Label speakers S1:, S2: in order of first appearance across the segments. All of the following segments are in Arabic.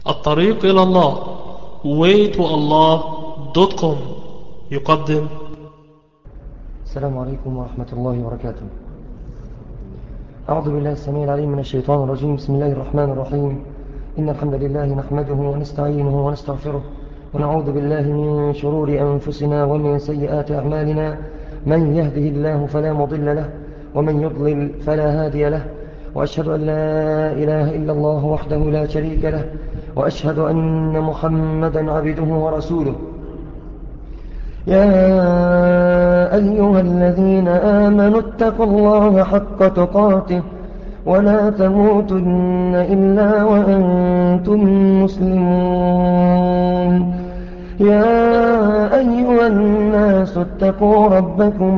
S1: الطريق إلى الله waytoallah.com يقدم.
S2: السلام عليكم ورحمة الله وبركاته. أعوذ بالله السميع العليم من الشيطان الرجيم. بسم الله الرحمن الرحيم. إن الحمد لله نحمده ونستعينه ونستغفره ونعوذ بالله من شرور أنفسنا ومن سيئات أعمالنا. من يهده الله فلا مضل له ومن يضلل فلا هادي له، وأشهد أن لا إله إلا الله وحده لا شريك له، وأشهد أن محمدا عبده ورسوله. يا أيها الذين آمنوا اتقوا الله حق تقاته ولا تموتن إلا وأنتم مسلمون. يا أيها الناس اتقوا ربكم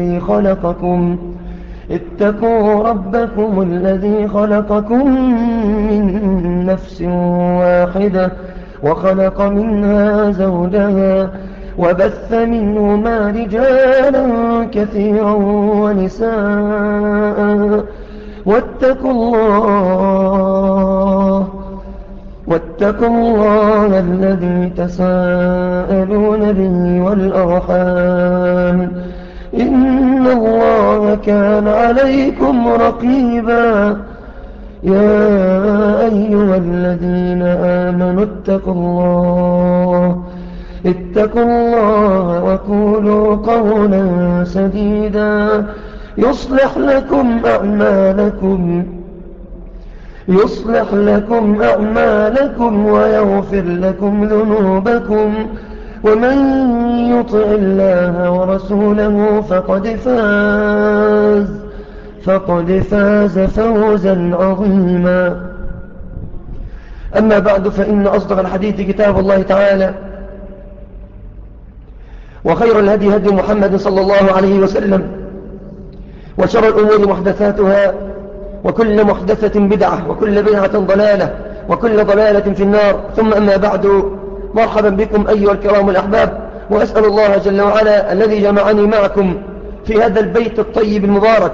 S2: الذي خلقكم من نفس واحدة وخلق منها زوجها وبث منهما رجالا كثيرا ونساء. واتقوا الله الذي تساءلون به والأرحام، إن الله كان عليكم رقيبا. يا أيها الذين آمنوا اتقوا الله وقولوا قولا سديدا يصلح لكم أعمالكم ويغفر لكم ذنوبكم، ومن يطع الله ورسوله فقد فاز فوزا عظيما. أما بعد، فإن أصدق الحديث كتاب الله تعالى، وخير الهدي هدي محمد صلى الله عليه وسلم، وشر الأمور محدثاتها، وكل محدثة بدعة، وكل بدعة ضلالة، وكل ضلالة في النار. ثم أما بعد، مرحبا بكم أيها الكرام الأحباب، وأسأل الله جل وعلا الذي جمعني معكم في هذا البيت الطيب المبارك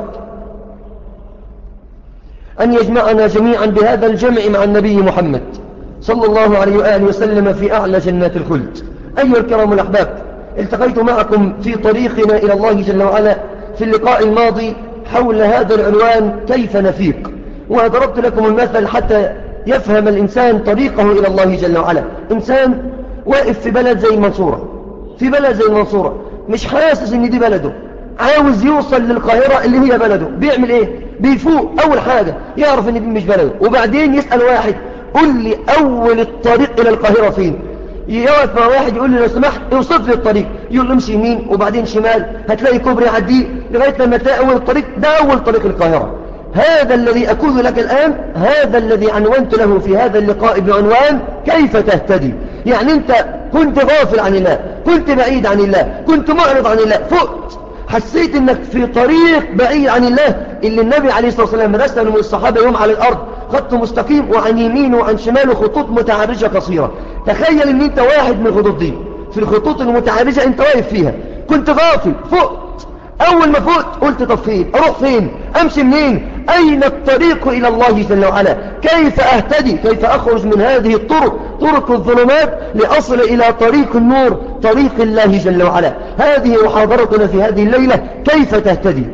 S2: أن يجمعنا جميعا بهذا الجمع مع النبي محمد صلى الله عليه وآله وسلم في أعلى جنات الخلد. أيها الكرام الأحباب، التقيت معكم في طريقنا إلى الله جل وعلا في اللقاء الماضي حول هذا العنوان: كيف نفيق. وضربت لكم المثل حتى يفهم الإنسان طريقه إلى الله جل وعلا. إنسان واقف في بلد زي المنصورة، مش حاسس إن دي بلده، عاوز يوصل للقاهرة اللي هي بلده. بيعمل إيه؟ بيفوق أول حاجة يعرف إن دي مش بلده، وبعدين يسأل واحد: قل لي أول الطريق إلى القاهرة فين؟ يقف مع واحد يقول له: لو سمحت اوصف لي الطريق. يقول له: امشي يمين وبعدين شمال، هتلاقي كوبري عديه لغاية لما تلاقي أول الطريق. ده أول طريق القاهرة. هذا الذي أقول لك الآن، هذا الذي عنونت له في هذا اللقاء بعنوان: كيف تهتدي. يعني أنت كنت غافل عن الله، كنت بعيد عن الله، كنت معرض عن الله، فقت حسيت أنك في طريق بعيد عن الله اللي النبي عليه الصلاة والسلام رسل من الصحابة يوم على الأرض خط مستقيم، وعن يمينه وعن شماله خطوط متعرجة قصيرة. تخيل أن أنت واحد من الخطوط دي، في الخطوط المتعرجة أنت واقف فيها، كنت غافل، فقت. أول ما فقت قلت: طب فين؟ أروح فين؟ أمشي منين؟ أين الطريق إلى الله جل وعلا؟ كيف أهتدي؟ كيف أخرج من هذه طرق الظلمات لأصل إلى طريق النور، طريق الله جل وعلا؟ هذه محاضرتنا في هذه الليلة: كيف تهتدي.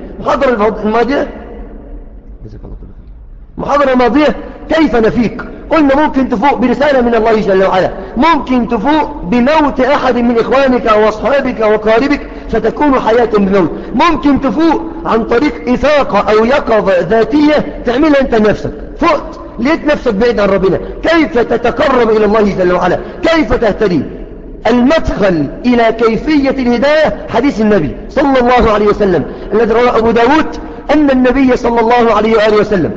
S2: محاضرة الماضية كيف نفيق. قلنا ممكن تفوق برسالة من الله جل وعلا، ممكن تفوق بموت أحد من إخوانك وأصحابك وقاربك فتكون حياة بموت، ممكن تفوق عن طريق إفاقة أو يقظة ذاتية تعملها أنت نفسك. فقت لقيت نفسك بعيد عن ربنا. كيف تتقرب إلى الله جل وعلا؟ كيف تهتدي؟ المدخل إلى كيفية الهداية حديث النبي صلى الله عليه وسلم الذي رواه أبو داود، أن النبي صلى الله عليه وآله وسلم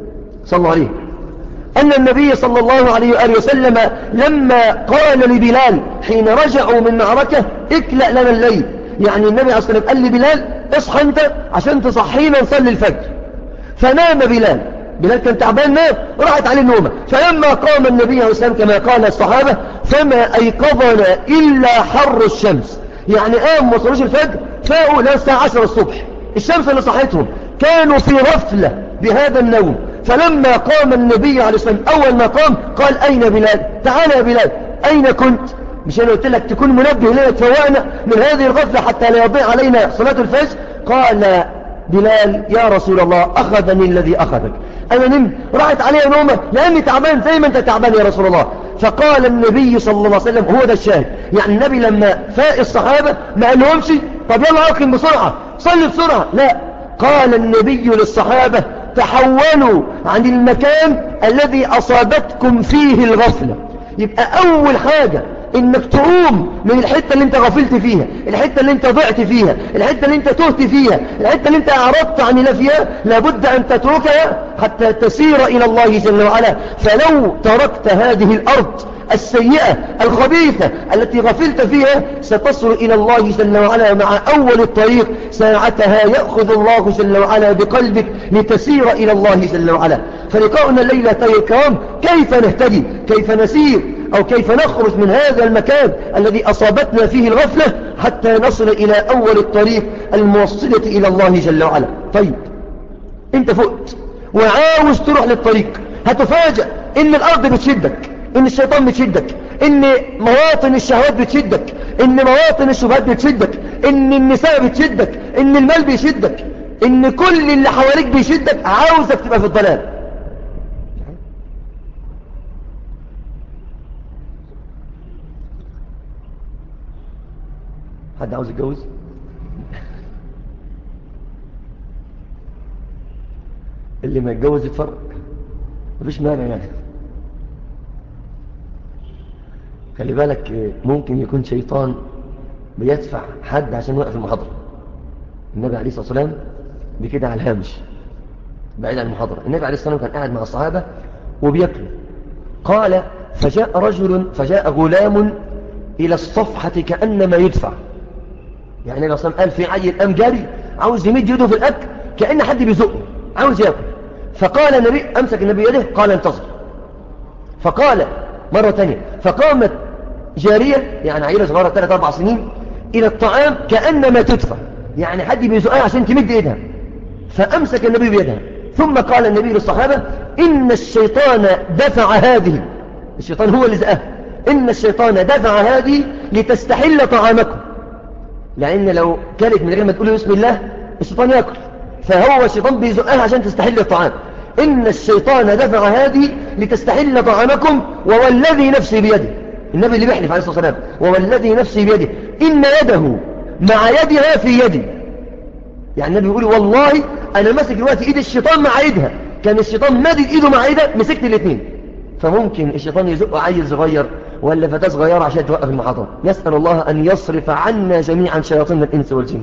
S2: لما قال لبلال حين رجعوا من معركة: اكلأ لنا الليل. يعني النبي عليه الصلاة والسلام قال لبلال: اصحى انت عشان تصحينا نصلي الفجر. فنام بلال كان تعبان، نام، راحت عليه النومة. فلما قام النبي عليه الصلاة والسلام كما قال الصحابة: فما أيقظنا إلا حر الشمس. يعني قام وصلوش الفجر، فاقوا الساعة 10 الصبح، الشمس اللي صحتهم. كانوا في غفلة بهذا النوم، فلما قام النبي عليه الصلاة والسلام أول ما قام قال أين بلال؟ تعال يا بلال، أين كنت؟ مش أنا قلت لك تكون منبه لنا تفوقنا من هذه الغفلة حتى لا يضيع علينا صلاة الفجر؟ قال بلال يا رسول الله أخذني الذي أخذك، أنا نمت راحت علي نومة لأني تعبان زي ما أنت تعبان يا رسول الله. فقال النبي صلى الله عليه وسلم، هو ده الشاهد، يعني النبي لما فاق الصحابة ما قال لهمش طب يلا أقم بسرعة صلي بسرعة، لا، قال النبي للصحابة تحولوا عن المكان الذي أصابتكم فيه الغفلة. يبقى أول حاجة انك تقوم من الحتة اللي انت غفلت فيها، الحتة اللي انت ضعت فيها، الحتة اللي انت تهت فيها، الحتة اللي انت اعرضت عن الله فيها، لابد ان تتركها حتى تسير الى الله جل وعلا. فلو تركت هذه الارض السيئة الخبيثة التي غفلت فيها ستصل إلى الله جل وعلا مع أول الطريق، ساعتها يأخذ الله جل وعلا بقلبك لتسير إلى الله جل وعلا. فلقاؤنا الليلة الكرام كيف نهتدي، كيف نسير، أو كيف نخرج من هذا المكان الذي أصابتنا فيه الغفلة حتى نصل إلى أول الطريق الموصلة إلى الله جل وعلا. طيب أنت فقت وعاوز تروح للطريق، هتفاجأ إن الأرض بتشدك، إن الشيطان بتشدك، إن مواطن الشهوات بتشدك، إن مواطن الشبهات بتشدك، إن النساء بتشدك، إن المال بيشدك، إن كل اللي حواليك بيشدك، عاوزك تبقى في الضلال. حد عاوز يتجوز؟ اللي ما يتجوز يتفرق، مفيش مانع يعني. خلي بالك ممكن يكون شيطان بيدفع حد عشان يوقف المحاضرة. النبي عليه الصلاة والسلام بكده على الهامش بعيد عن المحاضرة، النبي عليه الصلاة والسلام كان قاعد مع الصحابة وبيأكلوا، قال فجاء غلام إلى الصفحة كأنما يدفع، يعني النبي صلى الله عليه وسلم قال في عيل قام جاري عاوز يمد يده في الأكل كأن حد بيزقه عاوز يأكل، فقال النبي أمسك النبي يده قال انتظر، فقال مرة تانية فقامت جارية يعني عيلة صغيرة 3-4 سنين إلى الطعام كأنما تدفع، يعني حد بيزقها عشان تمد إيدها، فأمسك النبي بيدها، ثم قال النبي للصحابة إن الشيطان دفع هذه، الشيطان هو اللي زقها، إن الشيطان دفع هذه لتستحل طعامكم، لأن لو كانت من غير ما تقولوا بسم الله الشيطان يأكل، فهو الشيطان بيزقها عشان تستحل الطعام. إن الشيطان دفع هذه لتستحل طعامكم ووالذي نفسي بيده، النبي اللي بيحلف عليه الصلاة والسلام، ووالذي نفسي بيده إن يده مع يدها في يدي، يعني النبي يقول والله أنا ماسك دلوقتي إيد الشيطان مع إيدها، كان الشيطان مادد إيده مع إيدها مسكت الاثنين. فممكن الشيطان يزق عيل صغير ولا فتاة صغيرة عشان توقف المحاضرة. نسأل الله أن يصرف عنا جميعا شياطين الإنس والجن.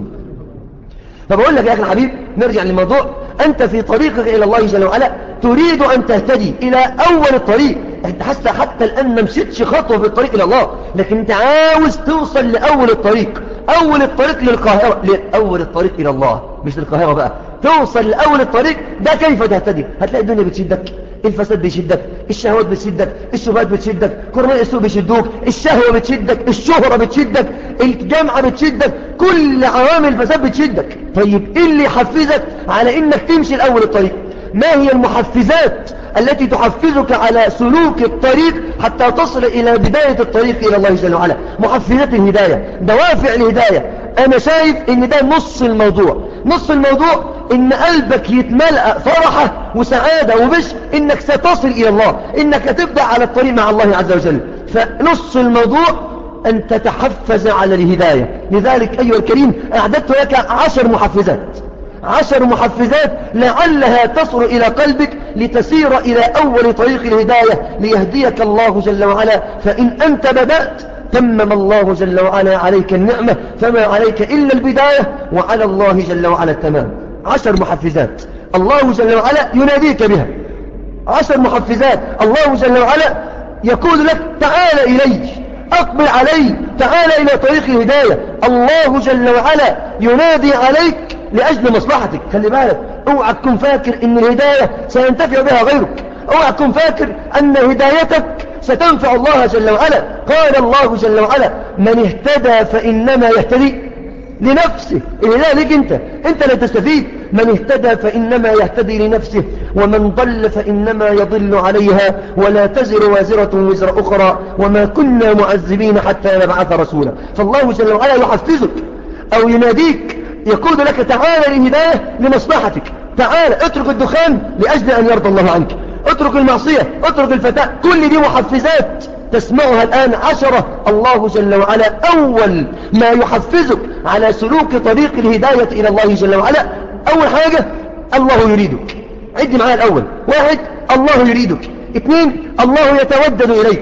S2: فبقول لك يا أخي الحبيب نرجع للموضوع، أنت في طريقك إلى الله جل وعلا تريد أن تهتدي إلى أول الطريق، أنت حتى الآن ما مشيتش خطوة في الطريق إلى الله، لكن أنت عاوز توصل لأول الطريق، أول الطريق للقاهرة، لأول الطريق إلى الله مش للقاهرة بقى، توصل لأول الطريق ده. كيف تهتدي؟ هتلاقي الدنيا بتشدك، الفساد بيشدك، الشهوات بتشدك، الشبهات بتشدك، قرناء السوء بيشدوك، الشهوة بتشدك، الشهرة بتشدك، الجامعة بتشدك، كل عوامل الفساد بتشدك. طيب ايه اللي يحفزك على انك تمشي الاول الطريق؟ ما هي المحفزات التي تحفزك على سلوك الطريق حتى تصل الى بداية الطريق الى الله جل وعلا؟ محفزات الهداية، دوافع الهداية. انا شايف ان ده نص الموضوع. نص الموضوع ان قلبك يتملأ فرحة وسعادة وبشر انك ستصل الى الله، انك هتبدأ على الطريق مع الله عز وجل. فنص الموضوع ان تتحفز على الهداية. لذلك ايها الكريم اعددت لك 10 محفزات، 10 محفزات لعلها تصل إلى قلبك لتسير إلى أول طريق الهداية ليهديك الله جل وعلا. فإن أنت بدأت تمم الله جل وعلا عليك النعمة، فما عليك إلا البداية وعلى الله جل وعلا التمام. 10 محفزات الله جل وعلا يناديك بها، 10 محفزات الله جل وعلا يقول لك تعال إلي، أقبل علي، تعال إلى طريق الهداية. الله جل وعلا ينادي عليك لأجل مصلحتك. خلي بالك، اوعى تكون فاكر ان الهداية سينتفع بها غيرك، اوعى تكون فاكر ان هدايتك ستنفع الله جل وعلا. قال الله جل وعلا من اهتدى فإنما يهتدي لنفسه، الهداية ليك انت اللي تستفيد. من اهتدى فإنما يهتدي لنفسه ومن ضل فإنما يضل عليها ولا تزر وازرة وزر أخرى وما كنا معذبين حتى نبعث رسولا. فالله جل وعلا يحفزك أو يناديك يقول لك تعال للهداية لمصلحتك، تعال اترك الدخان لأجل أن يرضى الله عنك، اترك المعصية، اترك الفتاة، كل دي محفزات تسمعها الآن 10. الله جل وعلا أول ما يحفزك على سلوك طريق الهداية إلى الله جل وعلا، أول حاجة الله يريدك. عد معايا الأول: 1 الله يريدك، 2 الله يتودد إليك،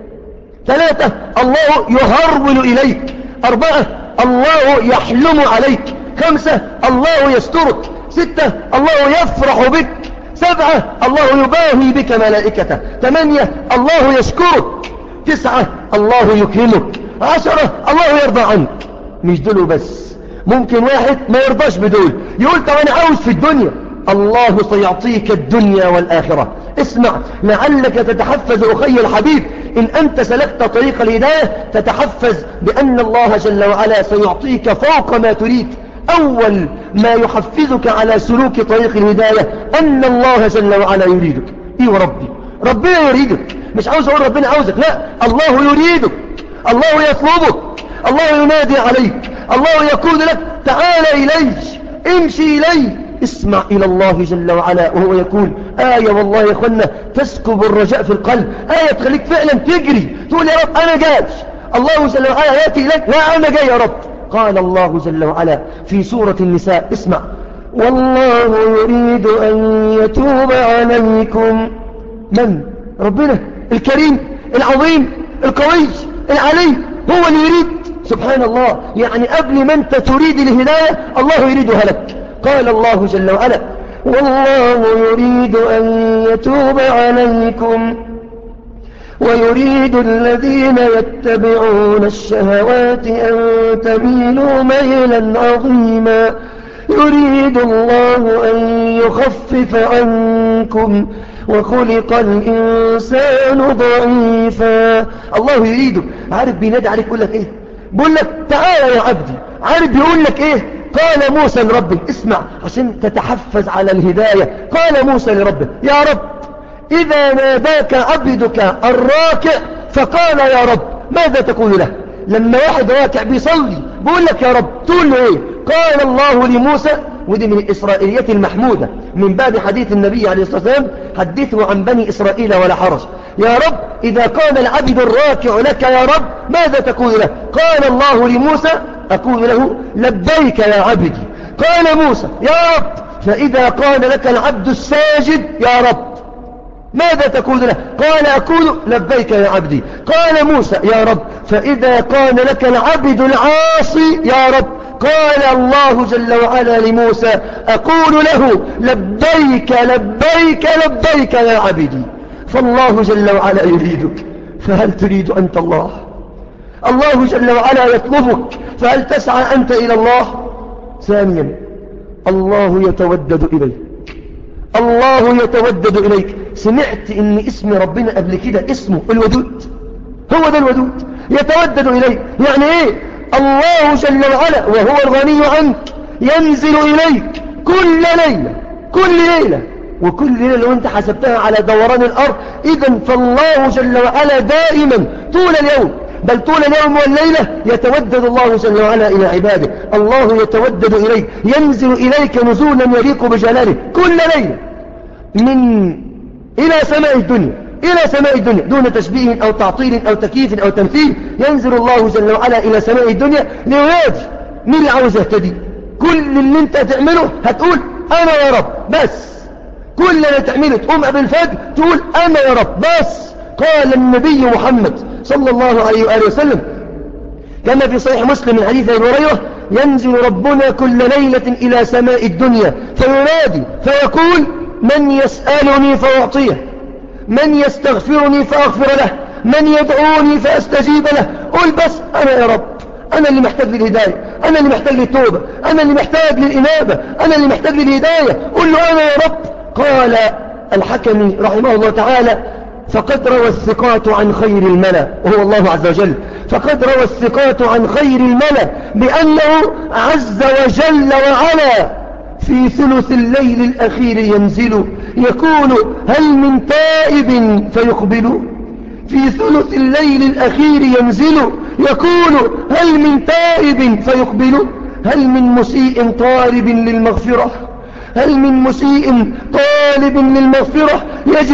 S2: 3 الله يهرول إليك، 4 الله يحلم عليك، 5 الله يسترك، 6 الله يفرح بك، 7 الله يباهي بك ملائكته، 8 الله يشكرك، 9 الله يكرمك، 10 الله يرضى عنك. مش دول بس، ممكن واحد ما يرضاش بدول، يقول طب أنا عاوز في الدنيا. الله سيعطيك الدنيا والآخرة. اسمع لعلك تتحفز أخي الحبيب، إن أنت سلكت طريق الهداية تتحفز بأن الله جل وعلا سيعطيك فوق ما تريد. أول ما يحفزك على سلوك طريق الهداية أن الله جل وعلا يريدك. إيه وربي، ربنا يريدك، مش عاوز أقول ربنا عاوزك، لا، الله يريدك، الله يطلبك، الله ينادي عليك، الله يقول لك تعال إلي، امشي إلي، اسمع إلى الله جل وعلا وهو يقول آية والله يا أخوانا تسكب الرجاء في القلب، آية تخليك فعلا تجري تقول يا رب أنا جاي. الله جل وعلا يأتي إليك، لا أنا جاي يا رب. قال الله جل وعلا في سورة النساء، اسمع: والله يريد أن يتوب عليكم. من؟ ربنا الكريم العظيم القوي العلي هو اللي يريد. سبحان الله، يعني قبل ما أنت تريد الهداية الله يريدها لك. قال الله جل وعلا: والله يريد أن يتوب عليكم ويريد الذين يتبعون الشهوات أن تميلوا ميلا عظيما يريد الله أن يخفف عنكم وخلق الإنسان ضعيفا. الله يريدك. عارف بينادي عليك يقول لك إيه؟ بيقول لك تعالى يا عبدي. عارف بيقول لك إيه؟ قال موسى لربه، اسمع عشان تتحفز على الهداية. قال موسى لربه: يا رب إذا ناداك عبدك الراكع فقال يا رب، ماذا تقول له؟ لما واحد راكع بيصلي بيقول لك يا رب تقول له إيه؟ قال الله لموسى، ودي من الإسرائيليات المحمودة من باب حديث النبي عليه الصلاة والسلام: حدثوا عن بني إسرائيل ولا حرج. يا رب إذا قال العبد الراكع لك يا رب ماذا تقول له؟ قال الله لموسى: أقول له لبيك يا عبدي. قال موسى: يا رب فإذا قال لك العبد الساجد يا رب ماذا تقول له؟ قال أقول لبيك يا عبدي. قال موسى: يا رب فإذا قال لك العبد العاصي يا رب. قال الله جل وعلا لموسى: أقول له لبيك لبيك لبيك يا عبدي. فالله جل وعلا يريدك، فهل تريد أنت الله؟ الله جل وعلا يطلبك، فهل تسعى أنت إلى الله؟ ثانيا، الله يتودد إليك. الله يتودد إليك. سمعت إن اسم ربنا قبل كده اسمه الودود؟ هو ده الودود، يتودد إليك. يعني إيه؟ الله جل وعلا وهو الغني عنك ينزل إليك كل ليلة، كل ليلة، وكل ليلة لو أنت حسبتها على دوران الأرض، إذن فالله جل وعلا دائما طول اليوم، بل طول اليوم والليلة يتودد الله جل وعلا إلى عباده. الله يتودد إليك، ينزل إليك نزولا يليق بجلاله كل ليلة إلى سماء الدنيا، إلى سماء الدنيا، دون تشبيه أو تعطيل أو تكييف أو تمثيل. ينزل الله جل وعلا إلى سماء الدنيا لينادي. مين اللي عاوز يهتدي؟ كل اللي انت تعمله هتقول أنا يا رب بس. كل اللي تعمله تقوم قبل الفجر تقول أنا يا رب بس. قال النبي محمد صلى الله عليه وآله وسلم كما في صحيح مسلم من حديث أبي هريرة: ينزل ربنا كل ليلة إلى سماء الدنيا فينادي فيقول: من يسألني فأعطيه، من يستغفرني فأغفر له، من يدعوني فأستجيب له. قل بس أنا يا رب، أنا اللي محتاج للهداية، أنا اللي محتاج للتوبة، أنا اللي محتاج للإنابة، أنا اللي محتاج للهداية. قل له أنا يا رب. قال الحكمي رحمه الله تعالى: فقد روى الثقات عن خير الملأ، وهو الله عز وجل، فقد روى الثقات عن خير الملأ بأنه عز وجل وعلا في ثلث الليل الأخير ينزل يقول هل من تائب فيقبل. في ثلث الليل الأخير ينزل يقول هل من تائب فيقبل. هل من مسيء طالب للمغفرة، هل من مسيء طالب للمغفرة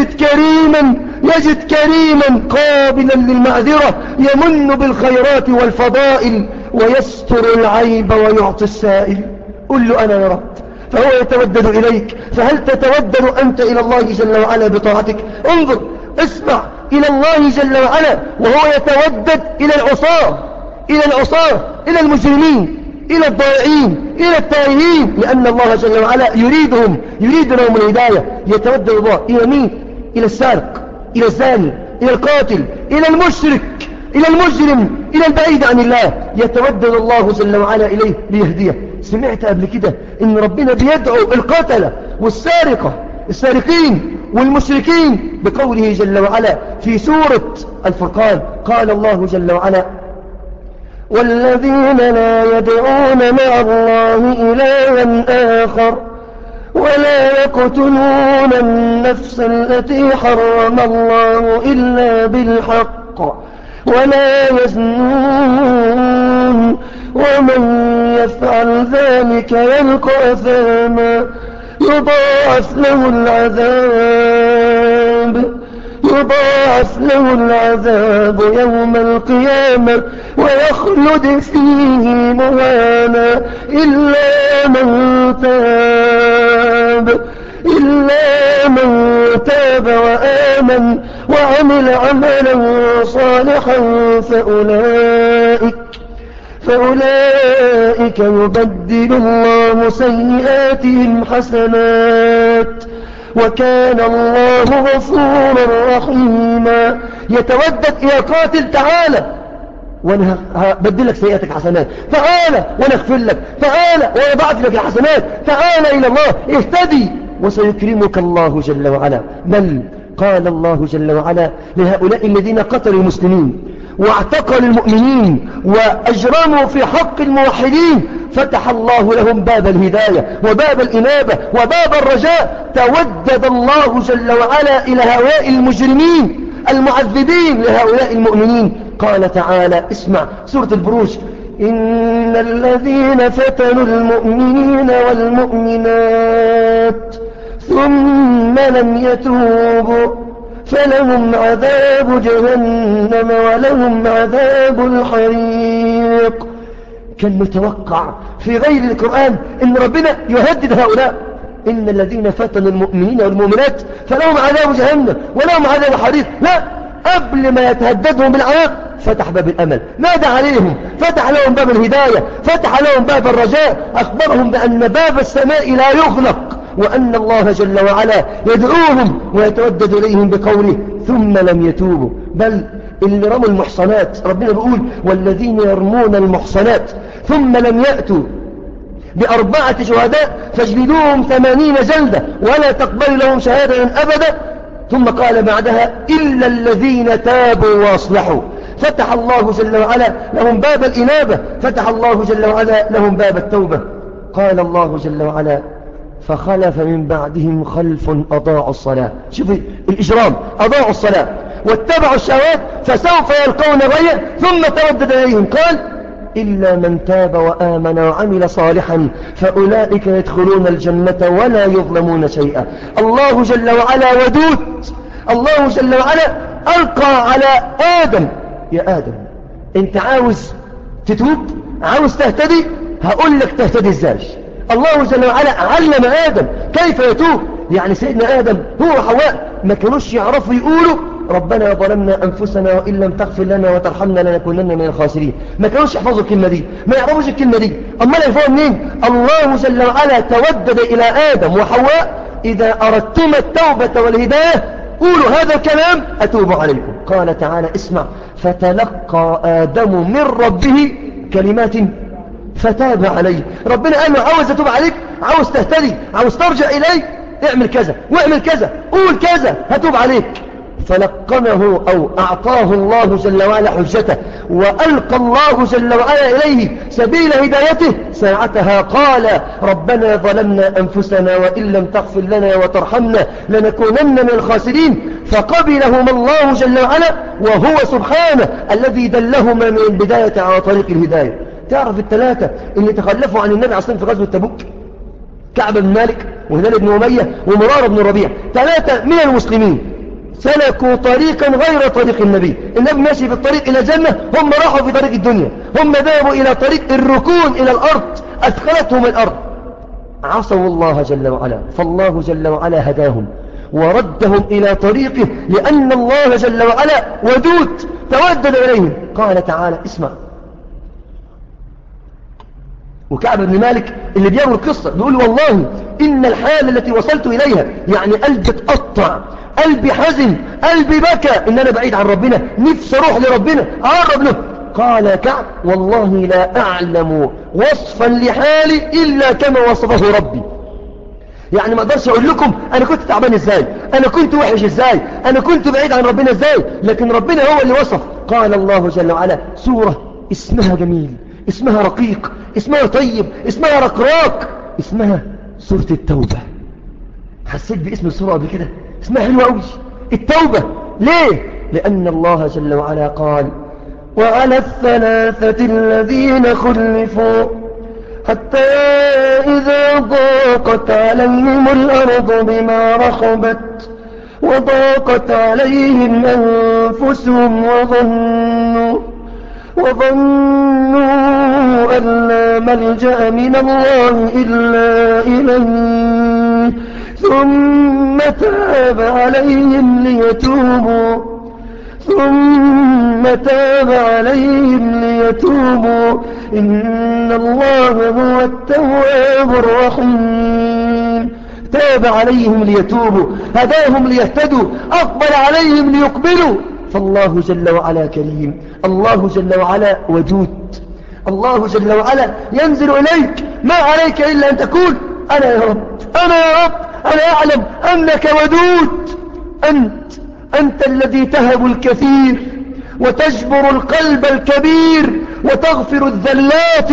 S2: يجد كريما قابلا للمعذرة، يمن بالخيرات والفضائل ويستر العيب ويعطي السائل. قل له أنا يا رب، فهو يتودد إليك. فهل تتودد أنت إلى الله جل وعلا بطاعتك؟ انظر اسمع إلى الله جل وعلا وهو يتودد إلى العصاة إلى المجرمين، إلى الضائعين، إلى التائهين، لأن الله جل وعلا يريد لهم الهداية. يتودد الله إلى مين؟ إلى السارق، إلى الزاني، إلى القاتل، إلى المشرك، إلى المجرم، إلى البعيد عن الله. يتودد الله جل وعلا إليه ليهديه. سمعت قبل كده إن ربنا بيدعو القتلة السارقين والمشركين بقوله جل وعلا في سورة الفرقان. قال الله جل وعلا والذين لا يدعون مع الله إلها آخر ولا يقتلون النفس التي حرم الله إلا بالحق ولا يزنون ومن يفعل ذلك يلقى أثاما يضاعف له العذاب يوم القيامة ويخلد فيه مهانا إلا من تاب وآمن وعمل عملا صالحا فأولئك يبدل الله سيئاتهم حسنات وكان الله غفورا رحيما. يتودد إلى قاتل تعالى وانا هبدلك سيئاتك حسنات، تعالى وانا اغفر لك، تعالى وانا بعث لك الحسنات، تعالى إلى الله اهتدي وسيكرمك الله جل وعلا. بل قال الله جل وعلا لهؤلاء الذين قتلوا المسلمين واعتقلوا المؤمنين وأجرموا في حق الموحدين فتح الله لهم باب الهداية وباب الإنابة وباب الرجاء. تودد الله جل وعلا إلى هؤلاء المجرمين المعذبين لهؤلاء المؤمنين. قال تعالى اسمع سورة البروج إن الذين فتنوا المؤمنين والمؤمنات ثم لم يتوبوا فلهم عذاب جهنم ولهم عذاب الحريق. كان متوقع في غير القرآن إن ربنا يهدد هؤلاء. إن الذين فتنوا المؤمنين والمؤمنات فلهم عذاب جهنم ولهم عذاب الحريق. لا، قبل ما يتهددهم بالعذاب فتح باب الأمل، نادى عليهم، فتح لهم باب الهداية، فتح لهم باب الرجاء، أخبرهم بأن باب السماء لا يغلق وأن الله جل وعلا يدعوهم ويتودد إليهم بقوله ثم لم يتوبوا. بل اللي رموا المحصنات ربنا بيقول والذين يرمون المحصنات ثم لم يأتوا ب4 شهداء فاجلدوهم 80 جلدة ولا تقبلوا لهم شهادة أبدا. ثم قال بعدها إلا الذين تابوا وأصلحوا فتح الله جل وعلا لهم باب الإنابة، فتح الله جل وعلا لهم باب التوبة. قال الله جل وعلا فخلف من بعدهم خلف أضاعوا الصلاة. شوفوا الإجرام، أضاعوا الصلاة واتبعوا الشهوات فسوف يلقون غيا ثم تردد إليهم قال إلا من تاب وآمن وعمل صالحا فأولئك يدخلون الجنة ولا يظلمون شيئا. الله جل وعلا ودود. الله جل وعلا ألقى على آدم يا آدم أنت عاوز تتوب، عاوز تهتدي، هقول لك تهتدي ازاي. الله جل وعلا علم آدم كيف يتوب. يعني سيدنا آدم هو وحواء ما كانوش يعرفوا يقولوا ربنا ظلمنا أنفسنا وإن لم تغفر لنا وترحمنا لنكونن من الخاسرين. ما كانوش يحفظوا الكلمة دي، ما يعرفوش الكلمة دي. أما لا يفهم منين؟ الله جل وعلا تودد إلى آدم وحواء إذا أردتم التوبة والهداية قولوا هذا الكلام أتوب عليكم. قال تعالى اسمع فتلقى آدم من ربه كلمات فتاب عليه. ربنا قال له عاوز أتوب عليك، عاوز تهتدي، عاوز ترجع إلي، اعمل كذا واعمل كذا، قول كذا هتوب عليك. فلقنه أو أعطاه الله جل وعلا حجته وألقى الله جل وعلا إليه سبيل هدايته، ساعتها قال ربنا ظلمنا أنفسنا وإن لم تغفر لنا وترحمنا لنكونن من الخاسرين، فقبلهما الله جل وعلا وهو سبحانه الذي دلهما من البداية على طريق الهداية. تعرف الثلاثة اللي تخلفوا عن النبي عصام في غزوة تبوك؟ كعب بن مالك وهلال بن أمية ومرارة بن ربيع، ثلاثة من المسلمين سلكوا طريقا غير طريق النبي. النبي ماشي في الطريق إلى الجنة، هم راحوا في طريق الدنيا، هم ذهبوا إلى طريق الركون إلى الأرض، أثقلتهم الأرض، عصوا الله جل وعلا، فالله جل وعلا هداهم وردهم إلى طريقه، لأن الله جل وعلا ودود تودد إليهم. قال تعالى اسمع، وكعب بن مالك اللي بيروي القصة بيقول والله إن الحالة التي وصلت إليها، يعني قلبي اتقطع، قلبي حزن، قلبي بكى إن أنا بعيد عن ربنا، نفسي أروح لربنا أقرب له. قال كعب والله لا أعلم وصفا لحالي إلا كما وصفه ربي. يعني ما أقدرش أقول لكم أنا كنت تعبان إزاي، أنا كنت وحش إزاي، أنا كنت بعيد عن ربنا إزاي، لكن ربنا هو اللي وصف. قال الله جل وعلا سورة اسمها جميل، اسمها رقيق، اسمها طيب، اسمها رقراق، اسمها سورة التوبة. حسيت باسم السورة قبل كده؟ اسمها حلوة قوي، التوبة. ليه؟ لأن الله جل وعلا قال وعلى الثلاثة الذين خلفوا حتى إذا ضاقت عليهم الأرض بما رحبت وضاقت عليهم أنفسهم وظنوا أن لا ملجأ من الله إلا إليه ثم تاب عليهم ليتوبوا إن الله هو التواب الرحيم. تاب عليهم ليتوبوا، هداهم ليهتدوا، أقبل عليهم ليقبلوا. فالله جل وعلا كريم، الله جل وعلا ودود، الله جل وعلا ينزل إليك، ما عليك إلا أن تقول أنا يا رب، أنا يا رب، أنا أعلم أنك ودود، أنت الذي تهب الكثير وتجبر القلب الكبير وتغفر الذلات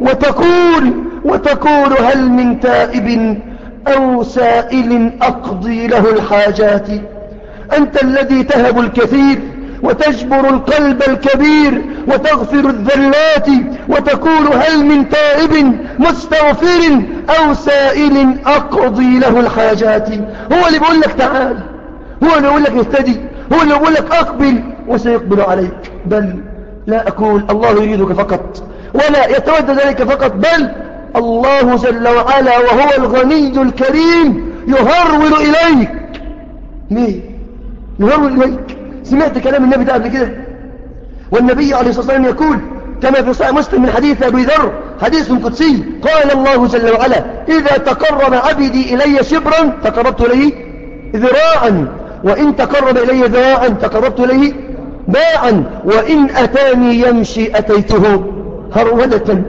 S2: وتقول هل من تائب أو سائل أقضي له الحاجات. أنت الذي تهب الكثير وتجبر القلب الكبير وتغفر الذلات وتقول هل من تائب مستغفر أو سائل أقضي له الحاجات. هو اللي بيقول لك تعال، هو اللي يقول لك اهتدي، هو اللي يقول لك أقبل وسيقبل عليك. بل لا أقول الله يريدك فقط ولا يتودد إليك فقط، بل الله جل وعلا وهو الغني الكريم يهرول إليك. ليه يهرول إليك؟ سمعت كلام النبي ده قبل كده، والنبي عليه الصلاة والسلام يقول كما في صحيح مسلم من حديث أبي ذر، حديث قدسي، قال الله جل وعلا إذا تقرب عبدي إلي شبرا تقربت إليه ذراعا، وإن تقرب إلي ذراعا تقربت إليه باعا، وإن أتاني يمشي أتيته هرولة.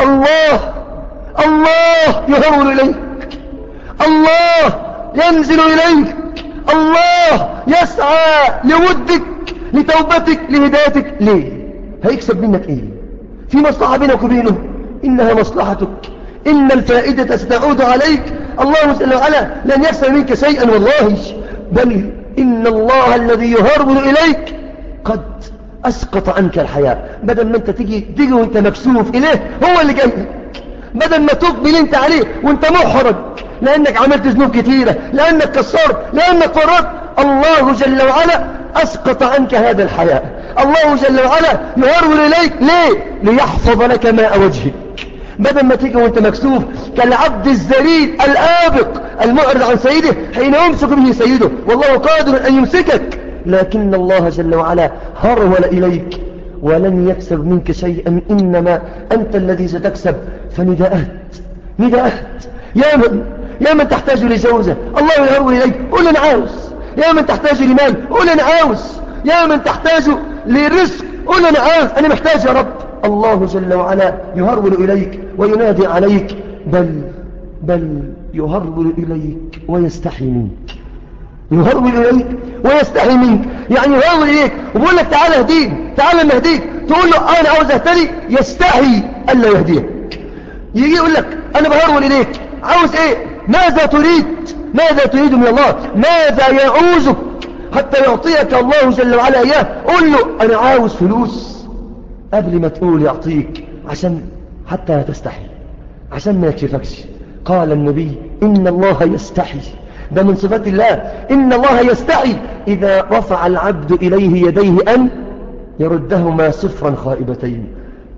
S2: الله يهرول إليك، الله ينزل إليك، الله يسعى لودك، لتوبتك، لهدايتك. ليه؟ هيكسب منك ايه؟ في مصلحة بينك وبينه، إنها مصلحتك، إن الفائدة ستعود عليك. الله جل وعلا لن يكسب منك شيئا والله، بل إن الله الذي يهرول إليك قد أسقط عنك الحياء. بدل ما أنت تيجي وأنت مكسوف إليه، هو اللي جاي، بدل ما تقبل أنت عليه وأنت محرج لأنك عملت ذنوب كثيرة، لأنك كسرت، لأنك فرطت، الله جل وعلا أسقط عنك هذا الحياء. الله جل وعلا يهرول إليك. ليه؟ ليحفظ لك ماء وجهك. بدل ما تيجي وانت مكسوف كالعبد الذليل الآبق المعرض عن سيده حين يمسك به سيده، والله قادر أن يمسكك، لكن الله جل وعلا هرول إليك ولن يكسب منك شيئا، إنما أنت الذي ستكسب. فنداءات يا من تحتاج لزوجة، الله يهرول إليك، قول أنا عاوز. يا من تحتاج لمال، قول أنا عاوز. يا من تحتاج لرزق، قول أنا عاوز، أنا محتاج يا رب. الله جل وعلا يهرول إليك وينادي عليك، بل يهرول إليك ويستحي منك. يهرول إليك ويستحي منك، يعني يهرول إليك وبيقول لك تعال اهديك، تعال نهديك، تقول له أنا عاوز أهتدي، يستحي ألا يهديك. يجي يقول لك أنا بهرول إليك، عاوز إيه؟ ماذا تريد؟ ماذا تريد من الله؟ ماذا يعوزك حتى يعطيك الله جل وعلا إياه؟ قل له أنا عاوز فلوس قبل ما تقول يعطيك، عشان حتى تستحي، عشان ما يكشفكش. قال النبي إن الله يستحي، ده من صفات الله، إن الله يستحي إذا رفع العبد إليه يديه أن يردهما صفرا خائبتين.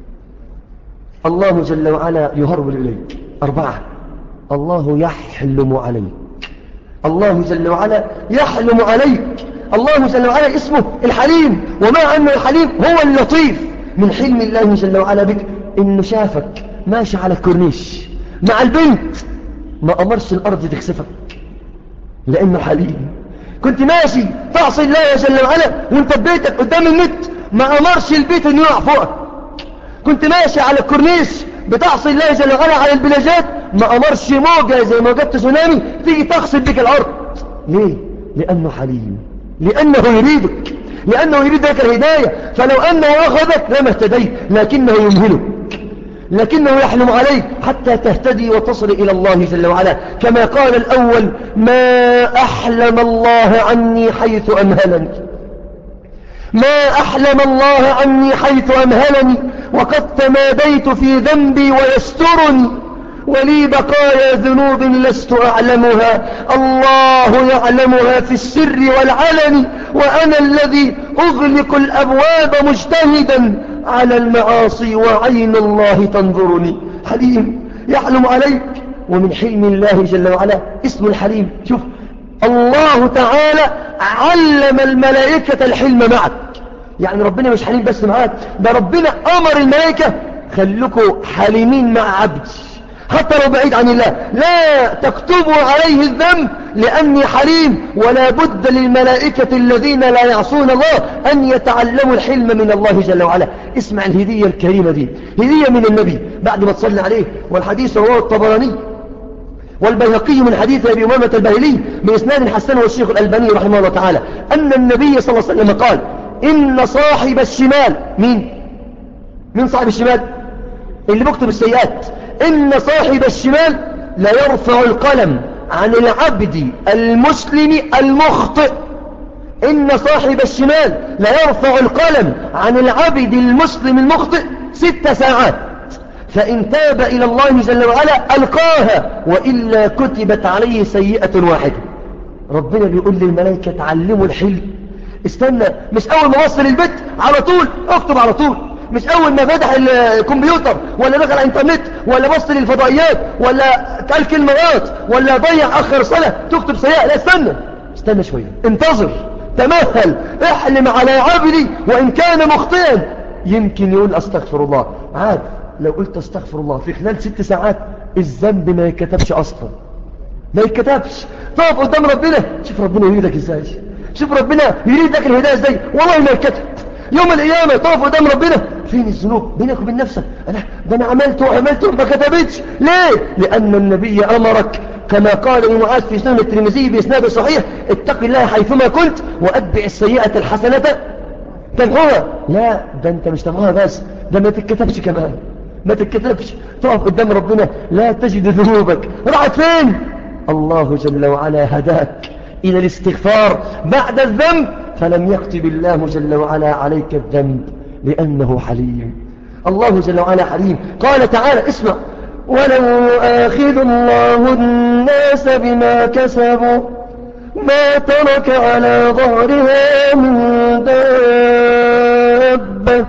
S2: الله جل وعلا يهرول إليك. 4. الله يحلم عليك. الله جل وعلا يحلم عليك. الله جل وعلا اسمه الحليم، ومع أنه الحليم هو اللطيف. من حلم الله جل وعلا بك إنه شافك ماشي على الكورنيش مع البنت، ما أمرش الأرض تكسفك لأنه حليم. كنت ماشي تعصي الله جل وعلا وانت ببيتك قدام النت، ما أمرش البيت انه يقع فوقك. كنت ماشي على الكورنيش بتعصي الله جل وعلا على البلاجات، ما أمرش موجة زي موجة تسونامي تيجي تغصب بك الأرض. ليه؟ لأنه حليم، لأنه يريدك، لأنه يريد لك الهداية. فلو أنه أخذك لما اهتديت، لكنه يمهلك، لكنه يحلم عليك حتى تهتدي وتصل إلى الله جل وعلا. كما قال الأول ما أحلم الله عني حيث أمهلني، ما أحلم الله عني حيث أمهلني، وقد تماديت في ذنبي ويسترني، ولي بقايا ذنوب لست أعلمها، الله يعلمها في السر والعلن، وأنا الذي أغلق الأبواب مجتهدا على المعاصي وعين الله تنظرني. حليم يحلم عليك. ومن حلم الله جل وعلا اسم الحليم. شوف الله تعالى علم الملائكة الحلم معك، يعني ربنا مش حليم بس معاك، ده ربنا أمر الملائكة خلكوا حليمين مع عبد حتى لو بعيد عن الله، لا تكتبوا عليه الذنب لأني حليم. ولا بد للملائكة الذين لا يعصون الله أن يتعلموا الحلم من الله جل وعلا. اسمع الهدية الكريمة دي، هدية من النبي بعد ما تصلي عليه. والحديث رواه الطبراني والبيهقي من حديث أبي أمامة الباهلي بإسناد حسنه الشيخ الألباني رحمه الله تعالى أن النبي صلى الله عليه وسلم قال إن صاحب الشمال، مين صاحب الشمال؟ اللي بيكتب السيئات. إن صاحب الشمال لا يرفع القلم عن العبد المسلم المخطئ. إن صاحب الشمال لا يرفع القلم عن العبد المسلم المخطئ 6 ساعات، فإن تاب إلى الله جل وعلا ألقاها، وإلا كتبت عليه سيئة واحدة. ربنا بيقول للملائكة تعلموا الحلم. استنى، مش أول ما وصل البيت على طول اكتب على طول، مش أول ما فتح الكمبيوتر ولا دخل على الانترنت ولا بص للفضائيات ولا قال كلمة غلط ولا ضيع أخر صلاة تكتب سيئة. لا، استنى شوية، انتظر، تمهل، احلم على عبدي وإن كان مخطئا، يمكن يقول أستغفر الله. عاد لو قلت أستغفر الله في خلال 6 ساعات الذنب ما يكتبش أصلا، ما يكتبش. تقف قدام ربنا، شوف ربنا يريدك ازاي، شوف ربنا يريد لك الهداية ازاي، والله ما يكتب. يوم القيامة تقف قدام ربنا، فين الذنوب بينك وبين نفسك؟ ده أنا عملته ما كتبتش. ليه؟ لأن النبي أمرك كما قال ابن معاذ في سنن الترمذي بإسناد صحيح اتق الله حيثما كنت وأتبع السيئة الحسنة تمحوها. لا، ده أنت مش تمحوها بس، ده ما تتكتبش كمان، ما تتكتبش. تقف قدام ربنا لا تجد ذنوبك راحت فين. الله جل وعلا هداك إلى الاستغفار بعد الذنب، فلم يكتب الله جل وعلا عليك الذنب لأنه حليم. الله جل وعلا حليم. قال تعالى اسمع، ولو يؤاخذ الله الناس بما كسبوا ما ترك على ظهرها من دابة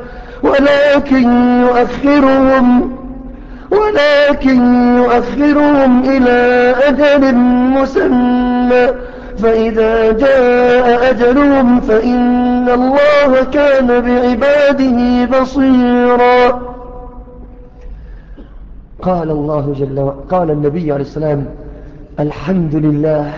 S2: ولكن يؤخرهم إلى أجل مسمى، فإذا جاء أجلهم فإن الله كان بعباده بصيرا. قال الله جل وعلا، قال النبي عليه السلام الحمد لله.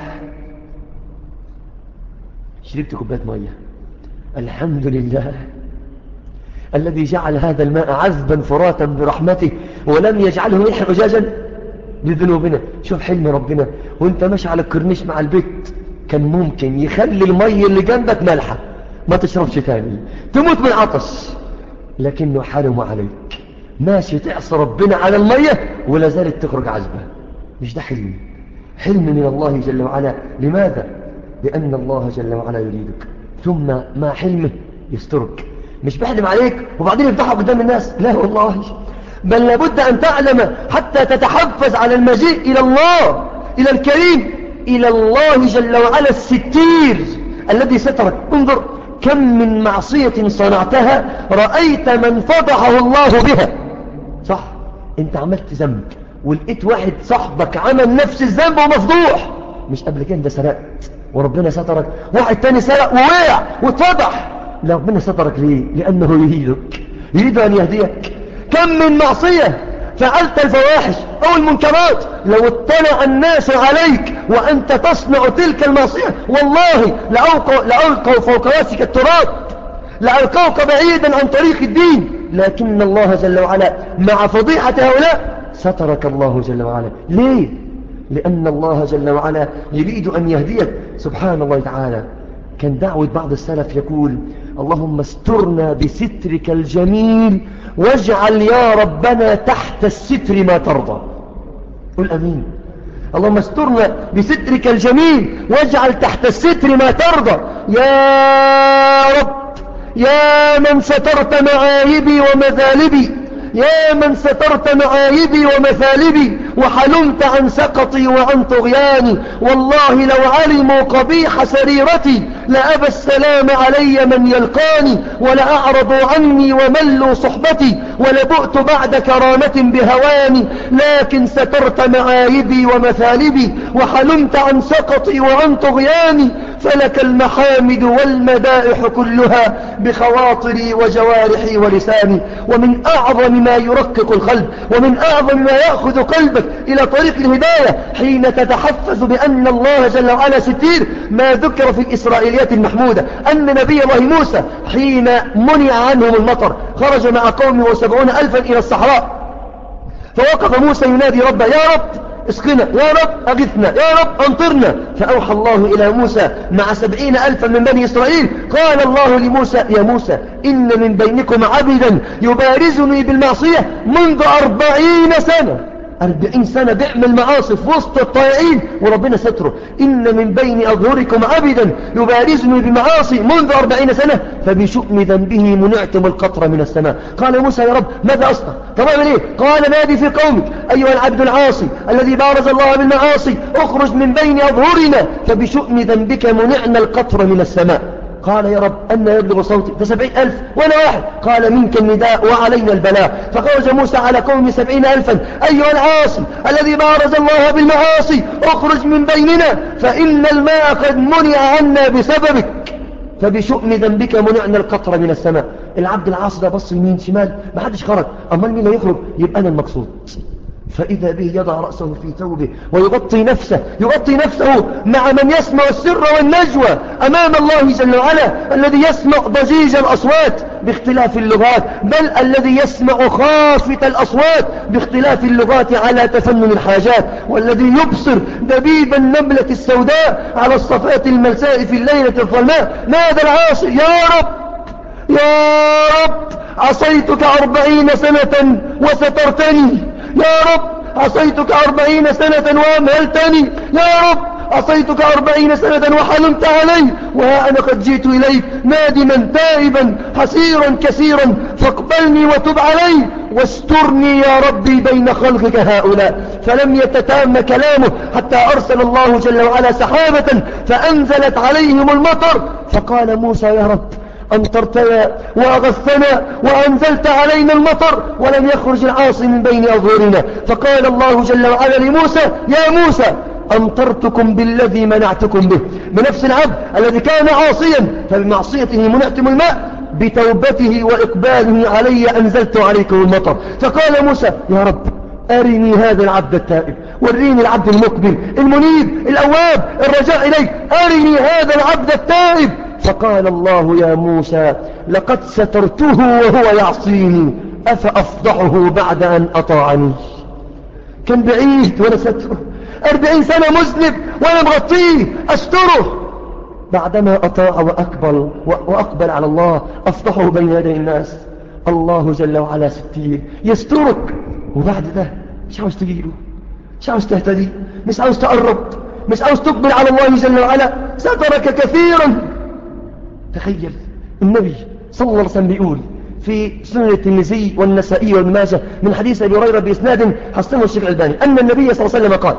S2: شربت كوباية مية. الحمد لله الذي جعل هذا الماء عذبا فراتا برحمته ولم يجعله ملحا أجاجا لذنوبنا. شوف حلم ربنا وانت ماشي على الكرنيش مع البيت، كان ممكن يخلي المية اللي جنبك مالحة ما تشربش تاني تموت من عطش، لكنه حرم عليك. ماشي تعصى ربنا على المية ولا زالت تخرج عذبة. مش ده حلم؟ حلم من الله جل وعلا. لماذا؟ لأن الله جل وعلا يريدك، ثم مع حلمه يسترك. مش بحلم عليك وبعدين يفتحه قدام الناس، لا والله، بل لابد أن تعلم حتى تتحفز على المجيء إلى الله، إلى الكريم، إلى الله جل وعلا الستير الذي سترك. انظر كم من معصية صنعتها رأيت من فضحه الله بها. صح، انت عملت ذنب ولقيت واحد صاحبك عمل نفس الذنب ومفضوح، مش قبل كده سرقت وربنا سترك، واحد تاني سرق ووقع واتفضح، لا ربنا سترك ليه؟ لأنه يريد أن يهديك. كم من معصية فعلت الفواحش أو المنكرات لو اطلع الناس عليك وأنت تصنع تلك المعصية والله لألقوا فوق راسك التراب، لألقوك بعيدا عن طريق الدين، لكن الله جل وعلا مع فضيحة هؤلاء سترك الله جل وعلا. ليه؟ لأن الله جل وعلا يريد أن يهديك. سبحان الله تعالى، كان دعوة بعض السلف يقول اللهم استرنا بسترك الجميل واجعل يا ربنا تحت الستر ما ترضى. قل أمين. اللهم استرنا بسترك الجميل واجعل تحت الستر ما ترضى. يا رب، يا من سترت معايبي ومثالبي، يا من سترت معايبي ومثالبي وحلمت عن سقطي وعن طغياني، والله لو علموا قبيح سريرتي لأبى السلام علي من يلقاني، ولأعرضوا عني وملوا صحبتي، ولبؤت بعد كرامة بهواني، لكن سترت معايبي ومثالبي وحلمت عن سقطي وعن طغياني، فلك المحامد والمدائح كلها بخواطري وجوارحي ولساني. ومن أعظم ما يرقق القلب ومن أعظم ما يأخذ قلبك إلى طريق الهداية حين تتحفز بأن الله جل وعلا ستير، ما ذكر في الإسرائيليات المحمودة أن نبي الله موسى حين منع عنهم المطر خرج مع قومه 70,000 إلى الصحراء، فوقف موسى ينادي ربه: يا رب اسقنا، يا رب أغثنا، يا رب أمطرنا. فأوحى الله إلى موسى مع 70,000 من بني إسرائيل، قال الله لموسى: يا موسى إن من بينكم عبدا يبارزني بالمعصية منذ 40 سنة. 40 سنة بيعمل معاصي في وسط الطائعين وربنا ستره. إن من بين أظهركم عبدا يبارزني بمعاصي منذ 40 سنة فبشؤم ذنبه منعتم القطر من السماء. قال موسى: يا رب ماذا أصنع؟ طب أعمل إيه؟ قال: نادي في قومك أيها العبد العاصي الذي بارز الله بالمعاصي اخرج من بين أظهرنا فبشؤم ذنبك منعنا القطر من السماء. قال: يا رب أن يبلغ صوتي؟ ده 70,000 وأنا واحد. قال: منك النداء وعلينا البلاء. فخرج موسى على قوم 70,000: أيها العاصي الذي بارز الله بالمعاصي اخرج من بيننا فإن الماء قد منع عنا بسببك فبشؤم ذنبك منعنا القطر من السماء. العبد العاصي ده بص يمين شمال ما حدش خرج، أما مين اللي يخرج؟ يبقى أنا المقصود. فإذا به يضع رأسه في ثوبه ويغطي نفسه مع من يسمع السر والنجوى أمام الله جل وعلا، الذي يسمع ضجيج الأصوات باختلاف اللغات، بل الذي يسمع خافت الأصوات باختلاف اللغات على تفنن الحاجات، والذي يبصر دبيب النملة السوداء على الصفات الملساء في الليلة الظلماء. ماذا العاصي؟ يا رب، يا رب عصيتك 40 سنة وسترتني، يا رب عصيتك 40 سنة وأمهلتني، يا رب عصيتك 40 سنة وحلمت علي، وها أنا قد جئت إليك نادما تائبا حسيرا كثيرا، فاقبلني وتب علي واسترني يا ربي بين خلقك هؤلاء. فلم يتتام كلامه حتى أرسل الله جل وعلا سحابة فأنزلت عليهم المطر، فقال موسى: يا رب أمطرتنا وأغثنا وأنزلت علينا المطر ولم يخرج العاصي من بين أظهرنا. فقال الله جل وعلا لموسى: يا موسى أمطرتكم بالذي منعتكم به. بنفس العبد الذي كان عاصيا فبمعصيته منعتم الماء، بتوبته وإقباله علي أنزلت عليكم المطر. فقال موسى: يا رب أرني هذا العبد التائب، وريني العبد المقبل المنيب الأواب الرجاء إليك، أرني هذا العبد التائب. فقال الله: يا موسى لقد سترته وهو يعصيني أفأفضحه بعد أن أطاعني. كان بعيد وأنا ستره، 40 سنة مذنب وأنا مغطيه أستره. بعدما أطاع وأقبل على الله أفضحه بين يدي الناس. الله جل وعلا ستير يسترك، وبعد ده مش عاوز تجيله، مش عاوز تهتدي، مش عاوز تقرب، مش عاوز تقبل على الله جل وعلا، سترك كثيرا. تخيل النبي صلى الله عليه وسلم بيقول في سنن الترمذي والنسائي وابن ماجه من حديث أبي هريرة بإسناد حسنه الشيخ الألباني أن النبي صلى الله عليه وسلم قال: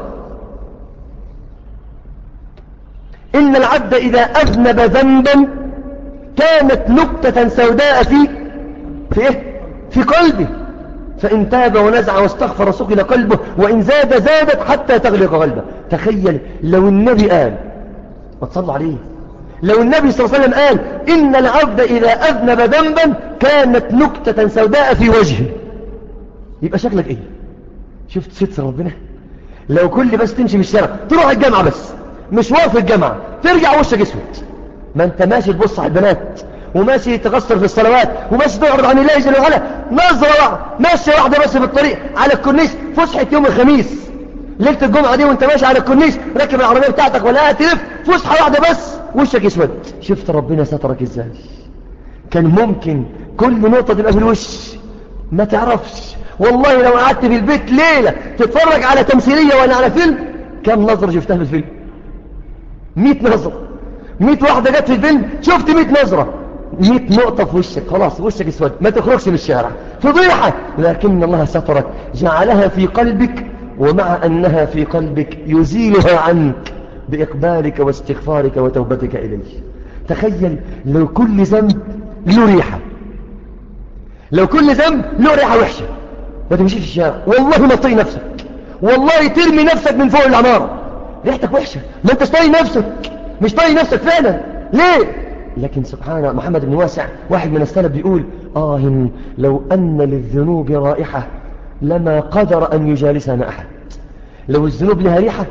S2: إن العبد إذا أذنب ذنبا كانت نكتة سوداء في قلبه، فإن تاب ونزع واستغفر سقل قلبه، وإن زادت حتى تغلق قلبه. تخيل لو النبي قال، وتصلوا عليه، لو النبي صلى الله عليه وسلم قال إن العبد إذا أذنب ذنبا كانت نكتة سوداء في وجهه، يبقى شكلك إيه؟ شفت ستر ربنا؟ لو كل بس تمشي في الشارع، تروح الجامعة بس مشوار في الجامعة، ترجع وشك اسود، ما انت ماشي تبص على البنات، وماشي تقصر في الصلوات، وماشي تعرض عن الله جل وعلا، نظرة ماشية واحدة بس في الطريق على الكورنيش، فسحة يوم الخميس ليلة الجمعة دي، وانت ماشي على الكورنيش راكب العربية بتاعتك ولا تلف، فسحة واحدة بس وشك اسود. شفت ربنا سترك ازاي؟ كان ممكن كل نقطة تبقى في الوش ما تعرفش. والله لو قعدت في البيت ليلة تتفرج على تمثيلية ولا على فيلم، كم نظرة شفتها في الفيلم؟ 100 نظرة، 100 واحدة جت في الفيلم، شفت 100 نظرة، 100 نقطة في وشك، خلاص وشك اسود، ما تخرجش من الشارع، فضيحة. لكن الله سترك، جعلها في قلبك، ومع أنها في قلبك يزيلها عنك بإقبالك واستغفارك وتوبتك إليه. تخيل لو كل ذنب له ريحة، لو كل ذنب له ريحة وحشة، ما تمشي في الشارع، والله ما تطيق نفسك، والله ترمي نفسك من فوق العمارة، ريحتك وحشة، ما انتش طايق نفسك، مش طايق نفسك فعلا. ليه؟ لكن سبحان محمد بن واسع واحد من السلف بيقول: لو أن للذنوب رائحة لما قدر أن يجالسنا أحد. لو الذنوب لها ريحة،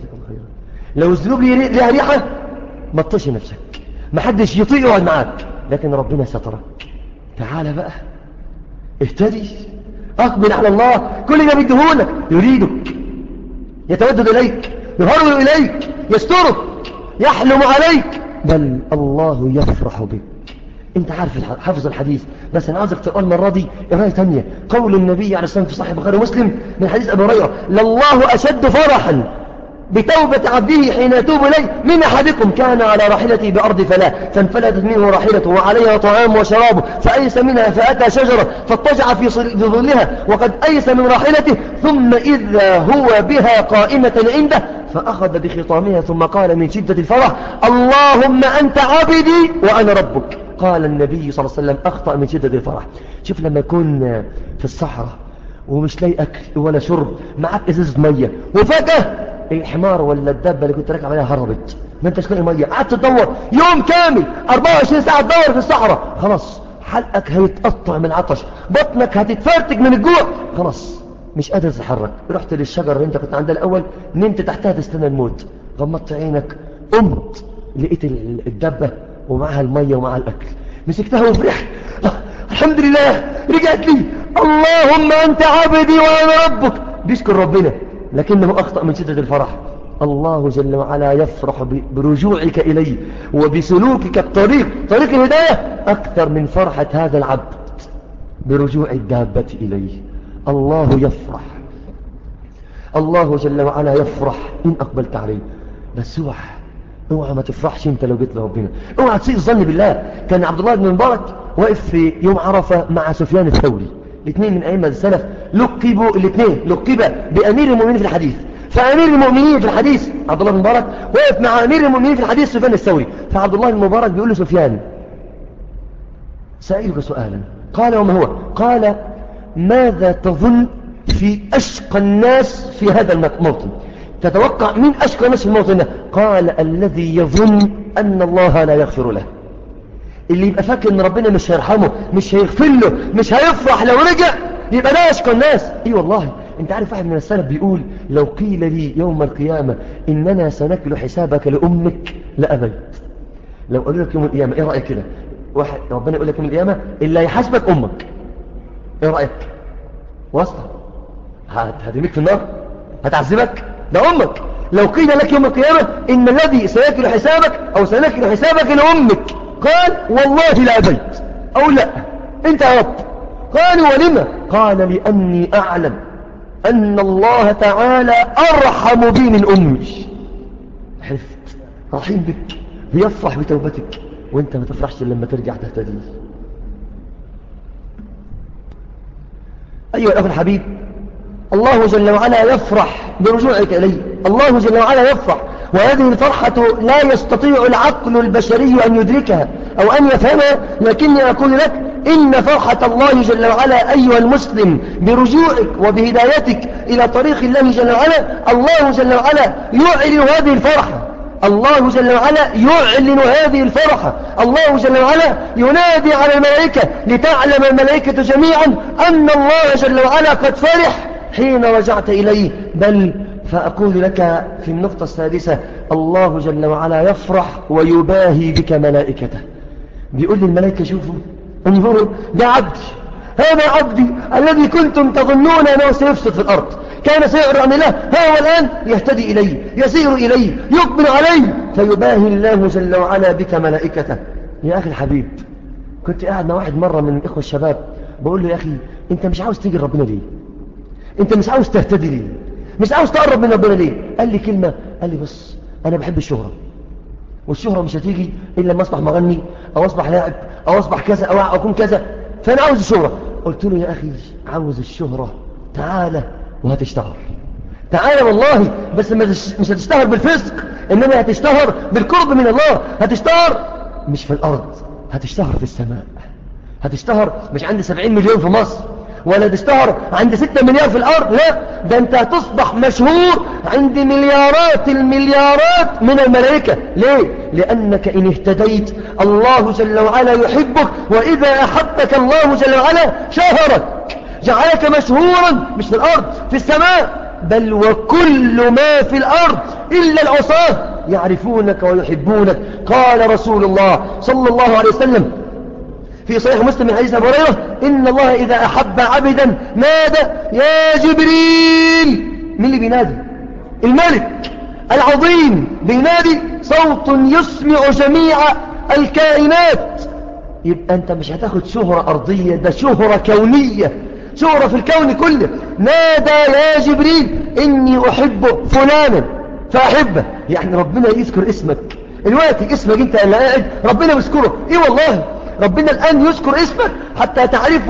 S2: لو الذنوب لها ريحة ما تطيش نفسك، ما حدش يطيق يقعد معاك، لكن ربنا سترك. تعال بقى اهتدي، أقبل على الله، كل ده بيديهولك، يريدك، يتودد إليك، يهرول إليك، يسترك، يحلم عليك، بل الله يفرح بك. انت عارف حافظ الحديث، بس انا عاوزك تقرأ المرة دي قراءة تانية. قول النبي عليه الصلاة والسلام في صحيح البخاري ومسلم من حديث أبي هريرة: لله أشد فرحا بتوبة عبده حين يتوب إليه من أحدكم كان على راحلته بأرض فلاة فانفلتت منه راحلته وعليها طعام وشرابه فأيس منها فأتى شجرة فاضطجع في ظلها وقد أيس من راحلته، ثم إذا هو بها قائمة عنده فأخذ بخطامها ثم قال من شدة الفرح: اللهم أنت عبدي وأنا ربك. قال النبي صلى الله عليه وسلم: أخطأ من شدة الفرح. شوف لما يكون في الصحراء ومش لاقي أكل ولا شرب، معك إزازة مية، وفجأة الحمار ولا الدابة اللي كنت راكب عليها هربت، ما انتش لاقي مية، قعدت تدور يوم كامل 24 ساعة تدور في الصحراء، خلاص حلقك هيتقطع من العطش، بطنك هتتفرتك من الجوع، خلاص مش قادر تتحرك. رحت للشجرة اللي انت كنت عندها الأول، نمت تحتها تستنى الموت، غمضت عينك، قمت لقيت الدابة ومعها المية ومعها الأكل، مسكتها وفرحت، الحمد لله رجعت لي، اللهم أنت عبدي وأنا ربك، بيشكر ربنا، لكنه أخطأ من شدة الفرح. الله جل وعلا يفرح برجوعك إليه وبسلوكك الطريق، طريق الهداية، أكثر من فرحة هذا العبد برجوع الدابة إليه. الله يفرح، الله جل وعلا يفرح إن أقبلت عليه. بس اوعى ما تفرحش انت لو جيت لربنا، اوعى تسيء الظن بالله. كان عبد الله بن المبارك واقف في يوم عرفة مع سفيان الثوري، الاثنين من أئمة السلف، لقب بأمير المؤمنين في الحديث. فأمير المؤمنين في الحديث عبد الله بن المبارك وقف مع أمير المؤمنين في الحديث سفيان الثوري. فعبد الله بن المبارك بيقول له: سفيان، سألك سؤالا. قال: وما هو؟ قال: ماذا تظن في أشقى الناس في هذا الموطن؟ تتوقع مين أشقى الناس في الموطن ده؟ قال: الذي يظن أن الله لا يغفر له. اللي يبقى فاكر ان ربنا مش هيرحمه، مش هيغفر له، مش هيفرح لو رجع، يبقى ده اشقى الناس. اي والله. انت عارف واحد من السلف بيقول: لو قيل لي يوم القيامة اننا سنكل حسابك لأمك لأبيت. لو قالوا لك يوم القيامة، ايه رأيك كده؟ واحد ربنا يقول لك يوم القيامة اللي هيحاسبك امك، ايه رأيك؟ واسطة هترميك في النار، هتعذبك، ده امك. لو قيل لك يوم القيامة إن الذي سيكل حسابك أو سنكل حسابك لأمك، قال والله لا أبيت أو لا أنت يا رب. قالوا ولما؟ قال لأني أعلم أن الله تعالى أرحم بي من أمي. حفت رحيم بك، بيفرح بتوبتك، وانت ما تفرحش لما ترجع تهتدي. أيها الأخ الحبيب، الله جل وعلا يفرح برجوعك إليه، الله جل وعلا يفرح، وهذه الفرحة لا يستطيع العقل البشري أن يدركها أو أن يفهمها، لكني أقول لك إن فرحة الله جل وعلا أيها المسلم برجوعك وبهدايتك إلى طريق الله جل وعلا، الله جل وعلا يعلن هذه الفرحة، الله جل وعلا يعلن هذه الفرحة، الله جل وعلا ينادي على الملائكة لتعلم الملائكة جميعا أن الله جل وعلا قد فرح حين رجعت إليه. بل فأقول لك في النقطة السادسة، الله جل وعلا يفرح ويباهي بك ملائكته، بيقول للملائكة شوفوا انظروا، ده عبدي، هذا عبدي الذي كنتم تظنون أنه سيفسد في الأرض، كان سيعرى عن الله، هو الآن يهتدي إليه، يسير إليه، يقبل عليه، فيباهي الله جل وعلا بك ملائكته. يا أخي الحبيب، كنت قاعد مع واحد مرة من الإخوة الشباب، بقول له يا أخي أنت مش عاوز تيجي ربنا ليه؟ أنت مش عاوز تهتدي ليه؟ مش عاوز تقرب من ربنا ليه؟ قال لي كلمة، قال لي بص أنا بحب الشهرة، والشهرة مش هتيجي إلا لما أصبح مغني أو أصبح لاعب أو أصبح كذا أو أكون كذا، فأنا عاوز الشهرة. قلت له يا أخي عاوز الشهرة تعالى وهتشتهر، تعالى والله، بس مش هتشتهر بالفسق، إنما هتشتهر بالقرب من الله، هتشتهر مش في الأرض، هتشتهر في السماء، هتشتهر مش عند 70 مليون في مصر، ولا تشتهر عند 6 مليار في الأرض، لا، ده أنت هتصبح مشهور عند مليارات المليارات من الملائكة. ليه؟ لأنك إن اهتديت الله جل وعلا يحبك، وإذا أحبك الله جل وعلا شهرك، جعلك مشهورا مش في الأرض، في السماء، بل وكل ما في الأرض إلا العصاة يعرفونك ويحبونك. قال رسول الله صلى الله عليه وسلم في صحيح مسلم من حديث أبي هريرة: إن الله إذا أحب عبدا نادى يا جبريل. مين اللي بينادي؟ الملك العظيم بينادي، صوت يسمع جميع الكائنات. يبقى أنت مش هتاخد شهرة أرضية، ده شهرة كونية، شهرة في الكون كله. نادى يا جبريل إني أحب فلانا فأحبه، يعني ربنا يذكر اسمك الوقت، اسمك أنت اللي قاعد ربنا يذكره. إيه والله ربنا الآن يذكر اسمك حتى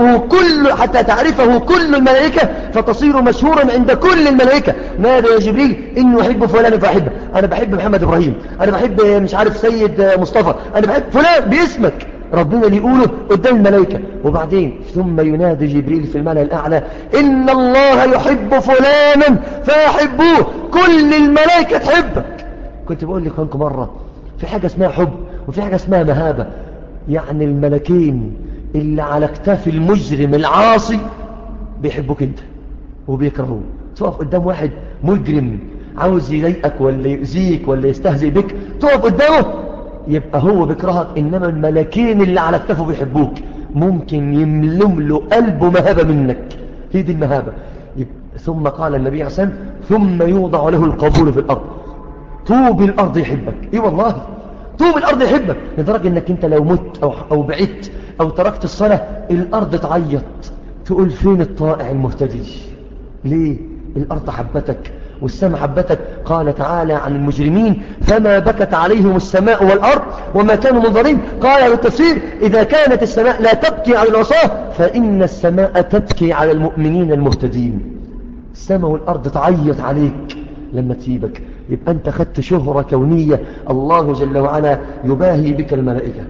S2: تعرفه كل الملائكة، فتصير مشهورا عند كل الملائكة. نادى يا جبريل إني أحب فلانا فأحبه، أنا بحب محمد إبراهيم، أنا بحب مش عارف سيد مصطفى، أنا بحب فلان باسمك، ربنا اللي يقوله قدام الملائكة. وبعدين ثم ينادي جبريل في الملأ الأعلى: إن الله يحب فلانا فأحبوه، كل الملائكة تحبك. كنت بقول لكم مرة في حاجة اسمها حب وفي حاجة اسمها مهابة، يعني الملكين اللي على اكتاف المجرم العاصي بيحبوك انت وبيكرهوك. تقف قدام واحد مجرم عاوز يضايقك ولا يؤذيك ولا يستهزئ بك، تقف قدامه يبقى هو بيكرهك، انما الملكين اللي على اكتافه بيحبوك، ممكن يملم له قلبه مهابة منك. هي دي المهابة. ثم قال النبي عليه الصلاة والسلام: ثم يوضع له القبول في الأرض، طوب الأرض يحبك. ايه والله طوب الأرض يحبك، لدرجة انك انت لو مت او بعدت او تركت الصلاة الأرض تعيط، تقول فين الطائع المهتدي؟ ليه؟ الأرض حبتك والسماء حبتك. قال تعالى عن المجرمين: فما بكت عليهم السماء والأرض وما كانوا منظرين. قال بالتفسير: إذا كانت السماء لا تبكي على العصاة فإن السماء تبكي على المؤمنين المهتدين. السماء والأرض تعيط عليك لما تسيبك. يبقى أنت خدت شهرة كونية، الله جل وعلا يباهي بك الملائكة.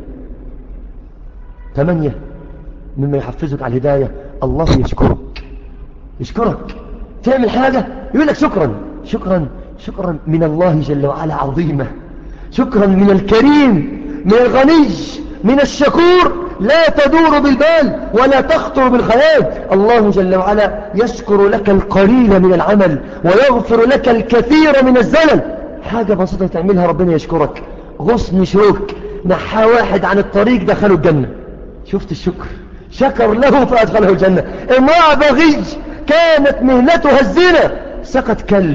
S2: 8 مما يحفزك على الهداية: الله يشكرك، تعمل حاجة يقول لك شكرا من الله جل وعلا عظيمة، شكرا من الكريم، من الغني، من الشكور، لا تدور بالبال ولا تخطر بالخيال. الله جل وعلا يشكر لك القليل من العمل ويغفر لك الكثير من الزلل. حاجة بسيطة تعملها ربنا يشكرك. غصن شوك نحى واحد عن الطريق دخله الجنة، شفت الشكر، شكر له فأدخله الجنة. امرأة بغي كانت مهنتها الزنا، سقط كلب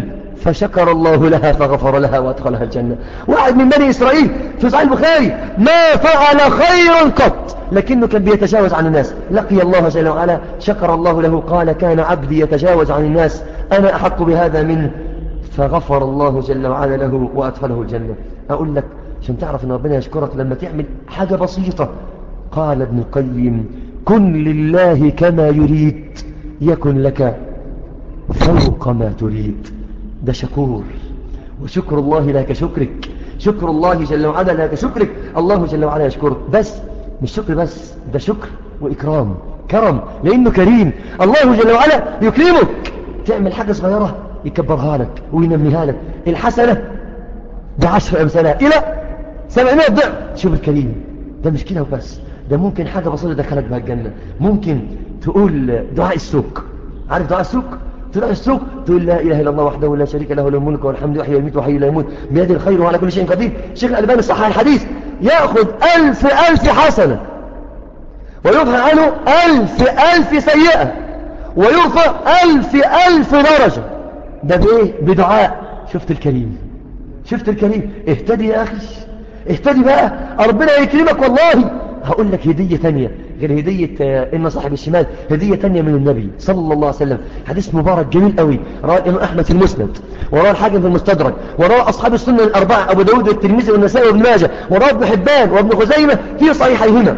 S2: فشكر الله لها فغفر لها وأدخلها الجنة. واحد من بني إسرائيل في صحيح البخاري ما فعل خيرا قط لكنه كان بيتجاوز عن الناس، لقي الله جل وعلا، شكر الله له، قال كان عبدي يتجاوز عن الناس أنا أحق بهذا منه، فغفر الله جل وعلا له وأدخله الجنة. أقول لك عشان تعرف أن ربنا يشكرك لما تعمل حاجة بسيطة. قال ابن القيم كن لله كما يريد يكن لك فوق ما تريد. ده شكور، وشكر الله لا كشكرك، شكر الله جل وعلا لا كشكرك. الله جل وعلا يشكرك، بس مش شكر بس، ده شكر وإكرام، كرم، لأنه كريم. الله جل وعلا يكرمك، تعمل حاجة صغيرة يكبرها لك وينميها لك، الحسنة ب10 أمثالها إلى 700 ضعف. شوف الكريم ده، مش كده وبس، ده ممكن حاجة بسيطة دخلك بها الجنة. ممكن تقول دعاء السوق، عارف دعاء السوق؟ تروح السوق تقول لا إله إلا الله وحده لا شريك له له الملك والحمد يحيي ويميت وحي لا يموت بيده الخير وعلى كل شيء قدير. الشيخ الألباني صحح الحديث، يأخذ 1000 حسنة ويرفع عنه 1000 سيئة ويرفع 1000 درجة. ده بإيه؟ بدعاء. شفت الكريم، شفت الكريم. اهتدي يا أخي، اهتدي بقى، ربنا يكرمك. والله هقول لك هدية تانية غير هدية إن صاحب الشمال، هدية تانية من النبي صلى الله عليه وسلم. حديث مبارك جميل قوي، رواه الإمام أحمد في المسند، ورواه الحاكم في المستدرك، ورواه أصحاب السنة الأربعة أبو داود والترمذي والنسائي وابن ماجه، ورواه ابن حبان وابن خزيمة في صحيحيهما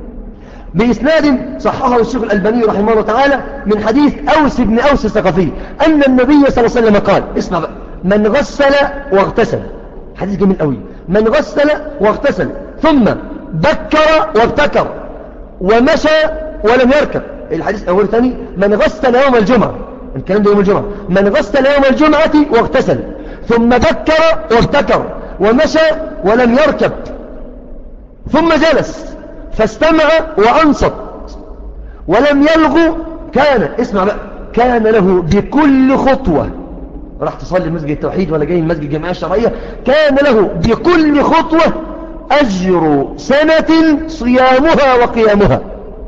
S2: بإسناد صححه الشيخ الألباني رحمه الله تعالى من حديث أوس بن أوس الثقفي أن النبي صلى الله عليه وسلم قال، اسمع بقى، من غسل واغتسل، حديث جميل قوي، من غسل واغتسل ثم بكر وابتكر ومشى ولم يركب. الحديث الأول ثاني، من غسل يوم الجمعة، الكلام ده يوم الجمعة، من غسل يوم الجمعة واغتسل ثم بكر وابتكر ومشى ولم يركب ثم جلس فاستمع وأنصت ولم يلغو، كان، اسمع بقى، كان له بكل خطوة، راح تصلي مسجد التوحيد ولا جاي مسجد الجمعية الشرعية، كان له بكل خطوة أجر سنة صيامها وقيامها.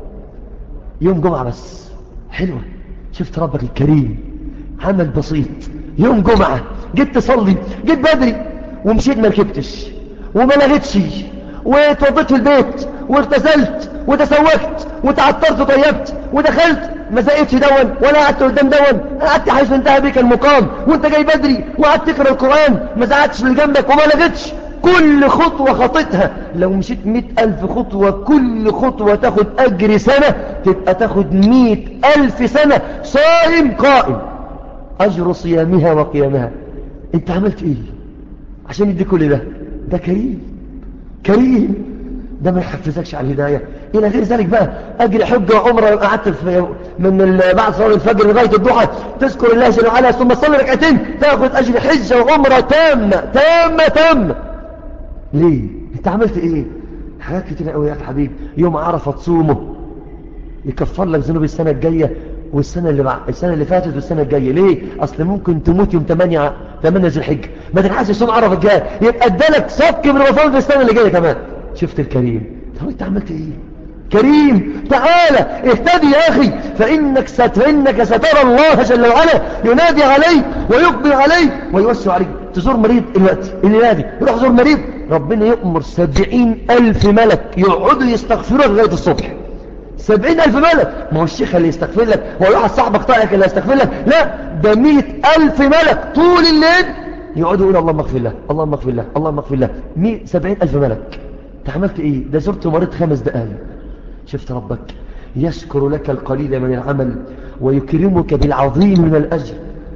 S2: يوم جمعة بس، حلوة. شفت ربك الكريم، عمل بسيط، يوم جمعة جيت تصلي، جيت بدري ومشيت ما ركبتش وما لغتش وتوضيت في البيت واغتسلت وتسوكت وتعطرت وطيبت ودخلت، ما زقتش دون ولا قعدت قدام دون، قعدت حيث انتهى بك المقام وانت جاي بدري وقعدت تقرا القرآن، ما زعتش اللي جنبك وما لغتش. كل خطوة خطيتها لو مشيت 100,000 خطوة، كل خطوة تاخد أجر سنة، تبقى تاخد 100,000 سنة صائم قائم، أجر صيامها وقيامها. انت عملت ايه عشان يدي كل ده؟ ده كريم، كريم، ده ما يحفزكش على الهداية. إلى غير ذلك بقى أجر حجة وعمرة، قعدت من بعد صلاة الفجر لغاية الضحى تذكر الله جل وعلا ثم تصلي ركعتين، تاخد أجر حجة وعمرة تامة تامة تامة. ليه؟ انت عملت ايه؟ حاجات كتير قوي يا حبيب. يوم عرفة تصومه يكفر لك ذنوب السنة الجاية والسنة اللي فاتت والسنة الجاية. ليه؟ اصل ممكن تموت يوم 8 ذي الحجة، ما تنحسش صوم عرفة الجاي، يبقى ادالك صك من رمضان في السنة اللي جاية كمان. شفت الكريم؟ طب انت عملت ايه؟ كريم، تعالى اهتدي يا اخي، فانك سترى الله جل وعلا ينادي عليك ويقبل عليك ويوسع عليك. تزور مريض الوقت اللي نادي، يروح زور مريض، ربنا يؤمر 70,000 ملك يقعدوا يستغفروا لغاية الصبح. 70,000 ملك. ما هو الشيخ اللي يستغفر لك هو واحد صاحبك طائق اللي يستغفر لك؟ لا، ده 100,000 ملك طول الليل يقعدوا يقولوا اللهم اغفر له اللهم اغفر له اللهم اغفر له. 70,000 ملك. انت عملت ايه؟ ده زرت مريض 5 دقائق. شفت ربك يشكر لك القليل من العمل ويكرمك بالعظيم من الأجر،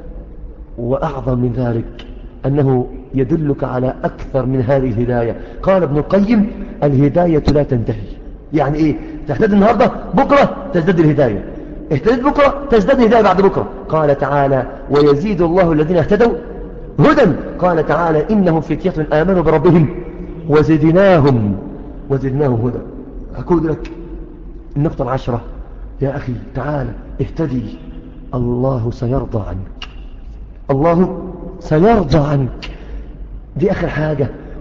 S2: وأعظم من ذلك أنه يدلك على أكثر من هذه الهداية. قال ابن القيم الهداية لا تنتهي. يعني إيه؟ تهتدي النهاردة، بكرة تزداد الهداية، اهتديت بكرة تزداد الهداية بعد بكرة. قال تعالى ويزيد الله الذين اهتدوا هدى. قال تعالى إنهم فتية آمنوا بربهم وزدناهم هدى. أقول لك النقطة 10 يا أخي، تعالى اهتدي، الله سيرضى عنك، الله سيرضى عنك. دي آخر حاجة،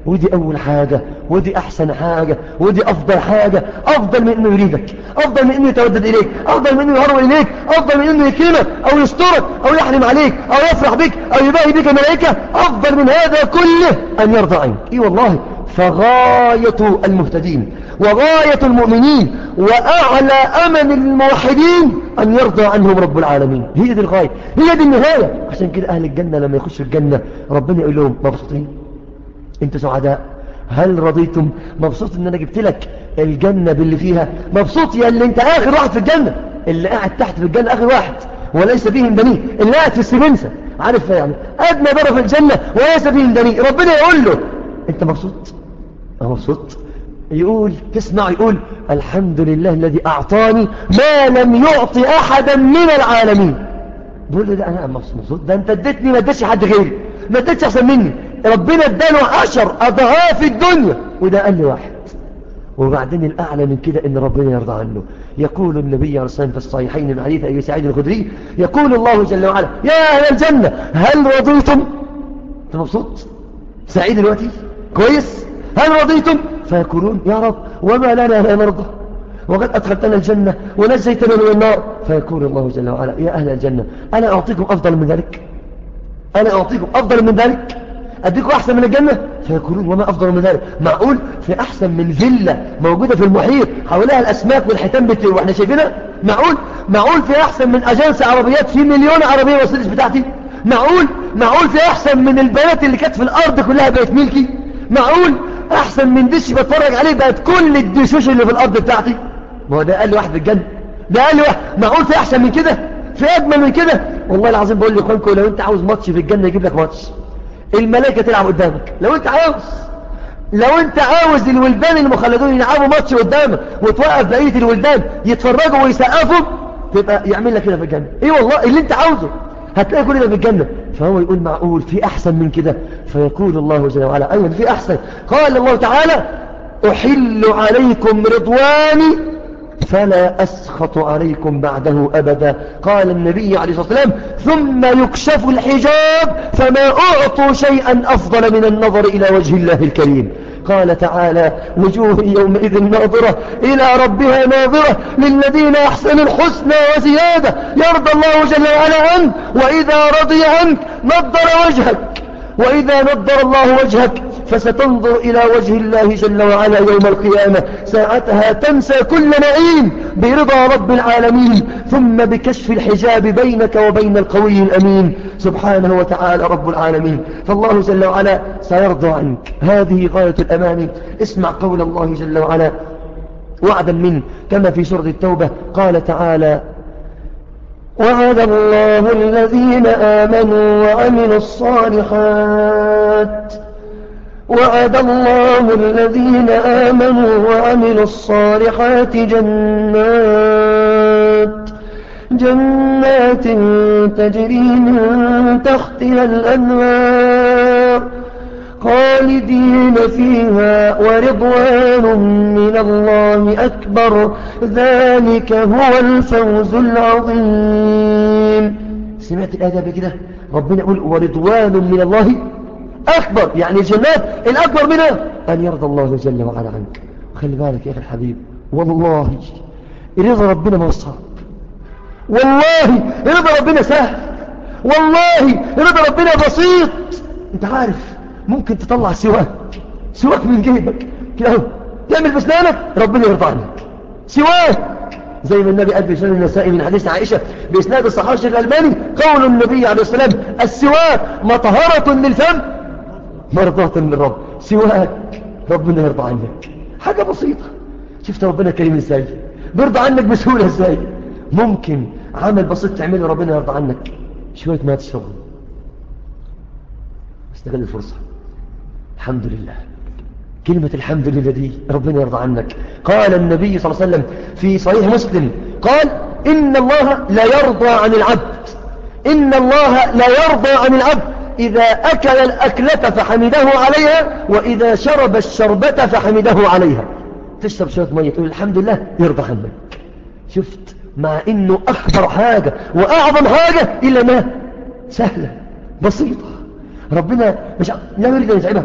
S2: ودي أول حاجة، ودي أحسن حاجة، ودي أفضل حاجة، أفضل من أنه يريدك، أفضل من أنه يتودد إليك، أفضل من أنه يهرب إليك، أفضل من أنه يكرمك أو يسترك أو يحرم عليك أو يفرح بك أو يباهي بك ملائكة. أفضل من هذا كله أن يرضى عنك. إيه والله، فغاية المهتدين وغاية المؤمنين وأعلى أمل الموحدين أن يرضى عنهم رب العالمين. هي دي الغاية، هي دي النهاية. عشان كده أهل الجنة لما يخشوا الجنة ربنا يقول لهم مبسوطين؟ انتوا سعداء؟ هل رضيتم؟ مبسوط ان انا جبت لك الجنة باللي فيها؟ مبسوط يا اللي انت اخر واحد في الجنة، اللي قاعد تحت في الجنة اخر واحد وليس فيهم دنيء، اللي قاعد في السبنسة، عارف يعني ادنى درجة في الجنة وليس فيهم دنيء، ربنا يقول له انت مبسوط؟ مبسوط. يقول تسمع يقول الحمد لله الذي اعطاني ما لم يعطي احدا من العالمين. بقول له ده انا مبسوط، ده انت اديتني ما اديتش حد غيري، ما اديتش احسن مني، ربنا اداله 10 اضعاف الدنيا وده قال لي واحد. وبعدين الاعلى من كده ان ربنا يرضى عنه. يقول النبي عليه الصلاه والسلام في الصحيحين من حديث ابي سعيد الخدري يقول الله جل وعلا يا اهل الجنه هل رضيتم؟ انت مبسوط سعيد دلوقتي كويس؟ هل رضيتم؟ فيقولون يا رب وما لنا لا نرضى وقد أدخلتنا الجنة ونجيتنا من النار. فيقول الله جل وعلا يا أهل الجنة أنا أعطيكم أفضل من ذلك؟ أنا أعطيكم أفضل من ذلك؟ أديكم أحسن من الجنة؟ فيقولون وما أفضل من ذلك؟ معقول في أحسن من فيلا موجودة في المحيط حولها الأسماك والحيتان بتطير وإحنا شايفينها؟ معقول في أحسن من أجنس عربيات في مليون عربية مرسيدس بتاعتي؟ معقول في أحسن من البنات اللي كانت في الأرض كلها بقت ملكي؟ معقول أحسن من دش بتفرج عليه بقت كل الدشوش اللي في الأرض بتاعتي؟ ما هو ده قال لي واحد في الجنة، ده قال لي واحد. معقول في أحسن من كده؟ في أجمل من كده؟ والله العظيم بقول لكم لو أنت عاوز ماتش في الجنة يجيب لك ماتش، الملائكة تلعب قدامك لو أنت عاوز الولدان المخلدون يلعبوا ماتش قدامك وتوقف بقية الولدان يتفرجوا ويسقفوا تبقى يعمل لك كده في الجنة. إيه والله اللي أنت عاوزه هتلاقي كل ده في الجنة. فهو يقول معقول في أحسن من كده؟ فيقول الله جل وعلا أيضا في أحسن. قال الله تعالى أحل عليكم رضواني فلا أسخط عليكم بعده أبدا. قال النبي عليه الصلاة والسلام ثم يكشف الحجاب فما أعطوا شيئا أفضل من النظر إلى وجه الله الكريم. قال تعالى وجوه يومئذ ناظرة إلى ربها ناظرة للذين أحسنوا الحسنى وزيادة يرضى الله جل وعلا عنك وإذا رضي عنك نضر وجهك وإذا نضر الله وجهك فستنظر إلى وجه الله جل وعلا يوم القيامة ساعتها تنسى كل نعيم برضا رب العالمين ثم بكشف الحجاب بينك وبين القوي الأمين سبحانه وتعالى رب العالمين. فالله جل وعلا سيرضى عنك، هذه غاية الأمان. اسمع قول الله جل وعلا وعدا منه كما في سورة التوبة قال تعالى وعد الله الذين آمنوا وعملوا الصالحات وعد الله الذين آمنوا وعملوا الصالحات جنات تجري من تحتها الأنهار خالدين فيها ورضوان من الله أكبر ذلك هو الفوز العظيم. سمعت الآية بكده ربنا يقول ورضوان من الله أكبر، يعني الجنات الأكبر منها أن يرضى الله جل وعلا عنك. وخلي بالك يا أخي الحبيب والله رضا ربنا ما صعب، والله رضا ربنا سهل، والله رضا ربنا بسيط. انت عارف ممكن تطلع سواك من جيبك كده تعمل بسنانك ربنا يرضى عنك سواك زي ما النبي قال في سنن النسائي من حديث عائشة بإسناد الصحابي الألباني قول النبي عليه السلام السواك مطهرة للفم مرضاة للرب. سواك ربنا يرضى عنك، حاجة بسيطة. شفت ربنا كريم ازاي، بيرضى عنك بسهولة ازاي. ممكن عمل بسيط تعمله ربنا يرضى عنك، شوية ما تشرب استغل الفرصة. الحمد لله، كلمة الحمد لله دي ربنا يرضى عنك. قال النبي صلى الله عليه وسلم في صحيح مسلم قال إن الله لا يرضى عن العبد، إن الله لا يرضى عن العبد إذا أكل الأكلة فحمده عليها وإذا شرب الشربة فحمده عليها. تشرب شوية مية تقول الحمد لله يرضى عنك. شفت مع إنه أكبر حاجة وأعظم حاجة إلا ما سهلة بسيطة. ربنا مش لا يريد أن يتعبك،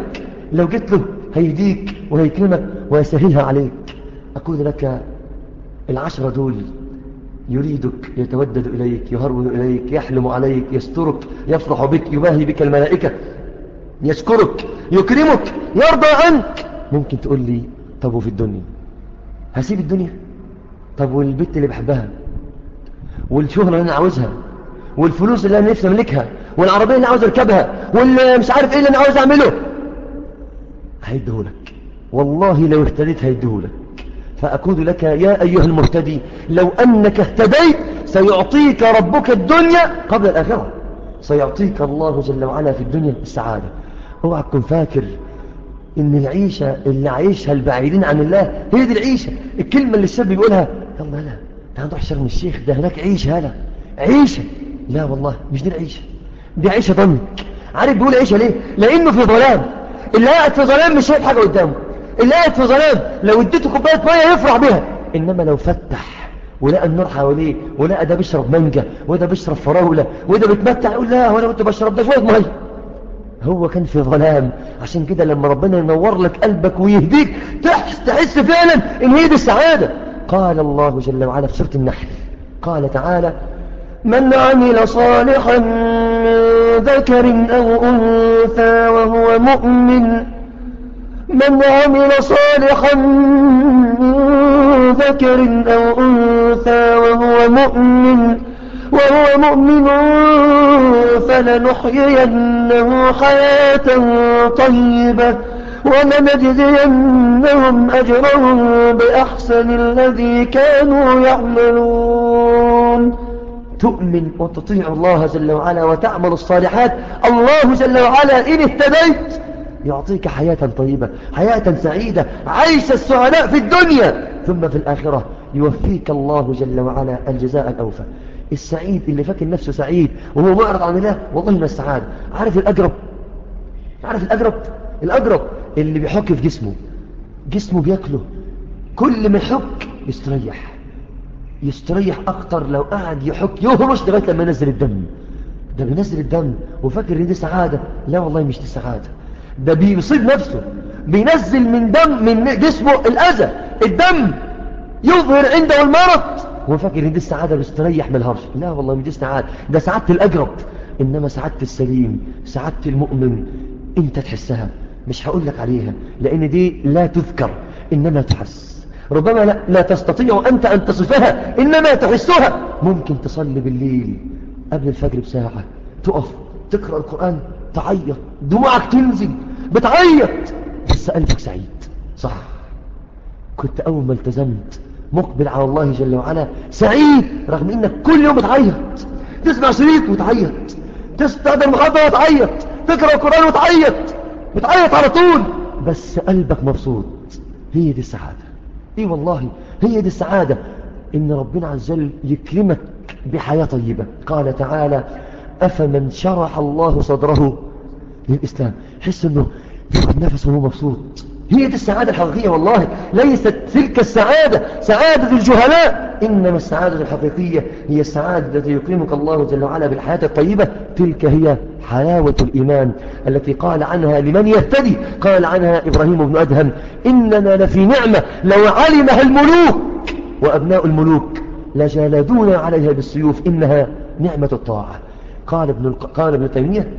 S2: لو جيت له هيهديك وهيكرمك ويسهلها عليك. أقول لك 10 دول يريدك، يتودد إليك، يهرول إليك، يحلم عليك، يسترك، يفرح بك، يباهي بك الملائكة، يشكرك، يكرمك، يرضى عنك. ممكن تقول لي طب وفي الدنيا هسيب الدنيا؟ طب والبيت اللي بحبها، والشهرة اللي أنا عاوزها، والفلوس اللي أنا نفسي أملكها، والعربية اللي عاوز أركبها، واللي مش عارف إيه اللي أنا عاوز أعمله، هيديهولك والله. لو اهتديت هيديهولك. فأقول لك يا أيها المهتدي لو أنك اهتديت سيعطيك ربك الدنيا قبل الآخرة. سيعطيك الله جل وعلا في الدنيا السعادة. اوعى تكون فاكر إن العيشة اللي عايشها البعيدين عن الله هي دي العيشة. الكلمة اللي الشاب بيقولها يلا لا تعال نروح شرم الشيخ، ده هناك عيشة، هلا عيشة. لا والله مش دي العيشة، دي عيشة ضنك. عارف بيقول عيشة ليه؟ لأنه في ظلام. اللي قاعد في ظلام مش شايف حاجة قدامه. اللي قاعد في ظلام لو اديته كوبايه ميه يفرح بها. انما لو فتح ولقى النور حواليه، ولقى ده بيشرب مانجا وده بيشرب فراوله وده بيتمتع، يقول لا وانا كنت بشرب ده شويه ميه. هو كان في ظلام. عشان كده لما ربنا ينور لك قلبك ويهديك تحس فعلا ان هي دي السعاده. قال الله جل وعلا في سوره النحل، قال تعالى: من عمل صالحا من ذكر او انثى وهو مؤمن، من عمل صالحا من ذكر أو أنثى وهو مؤمن فلنحيينه حياة طيبة ولنجزينهم أجرهم بأحسن الذي كانوا يعملون. تؤمن وتطيع الله جل وعلا وتعمل الصالحات، الله جل وعلا إن اهتديت يعطيك حياة طيبة، حياة سعيدة، عيش السعداء في الدنيا، ثم في الآخرة يوفيك الله جل وعلا الجزاء الأوفى. السعيد اللي فاكر نفسه سعيد وهو معرض عن الله والله ما السعادة. عارف الأجرب؟ الأجرب اللي بيحك في جسمه بيأكله، كل ما يحك يستريح أكتر. لو قاعد يحك يهرش لغاية لما ينزل الدم. ده بينزل الدم وفاكر ان دي سعادة. لا والله مش دي سعادة، ده بيصيب نفسه، بينزل من جسمه الأذى. الدم يظهر عنده المرض هو فاكر ان دي السعادة بيستريح من الهرش. لا والله مش دي السعادة، ده سعادة الأجرب. إنما سعادة السليم، سعادة المؤمن انت تحسها. مش هقول لك عليها لأن دي لا تذكر إنما تحس. ربما لا تستطيع أنت أن تصفها إنما تحسها. ممكن تصلي بالليل قبل الفجر بساعة، تقف تقرأ القرآن، تعيط، دموعك تنزل، بتعيط بس قلبك سعيد. صح، كنت أول ما التزمت مقبل على الله جل وعلا سعيد رغم إنك كل يوم بتعيط. تسمع شريط وتعيط، تستخدم محاضرة وتعيط، تقرأ القرآن وتعيط، بتعيط على طول بس قلبك مبسوط. هي دي السعادة. ايه والله هي دي السعادة، إن ربنا عز وجل يكرمك بحياة طيبة. قال تعالى: أفمن شرح الله صدره للإسلام، حس أنه ياخد نفس وهو مبسوط. هي دي السعادة الحقيقية والله، ليست تلك السعادة سعادة الجهلاء. إنما السعادة الحقيقية هي السعادة التي يكرمك الله جل وعلا بالحياة الطيبة. تلك هي حلاوة الإيمان التي قال عنها لمن يهتدي، قال عنها إبراهيم بن أدهم: إننا لفي نعمة لو علمها الملوك وأبناء الملوك لجالدونا عليها بالسيوف، إنها نعمة الطاعة. قال ابن تيمية: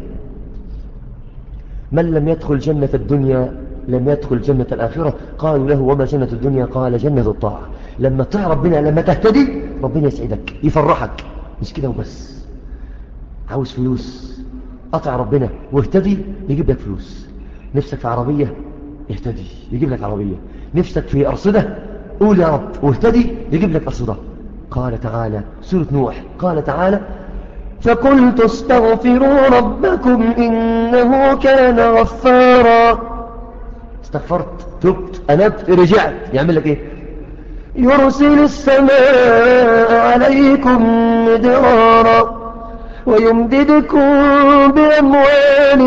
S2: من لم يدخل جنة الدنيا لم يدخل جنة الآخرة. قالوا له: وما جنة الدنيا؟ قال: جنة الطاعة. لما تطيع ربنا، لما تهتدي ربنا يسعدك يفرحك. مش كده وبس، عاوز فلوس، أطع ربنا واهتدي يجيب لك فلوس. نفسك في عربية، اهتدي يجيب لك عربية. نفسك في أرصدة، قول يا رب واهتدي يجيب لك أرصدة. قال تعالى سورة نوح، قال تعالى: فقلت استغفروا ربكم إنه كان غفارا. استغفرت، تبت، أنبت، رجعت، يعمل لك إيه؟ يرسل السماء عليكم مدرارا ويمددكم بأموال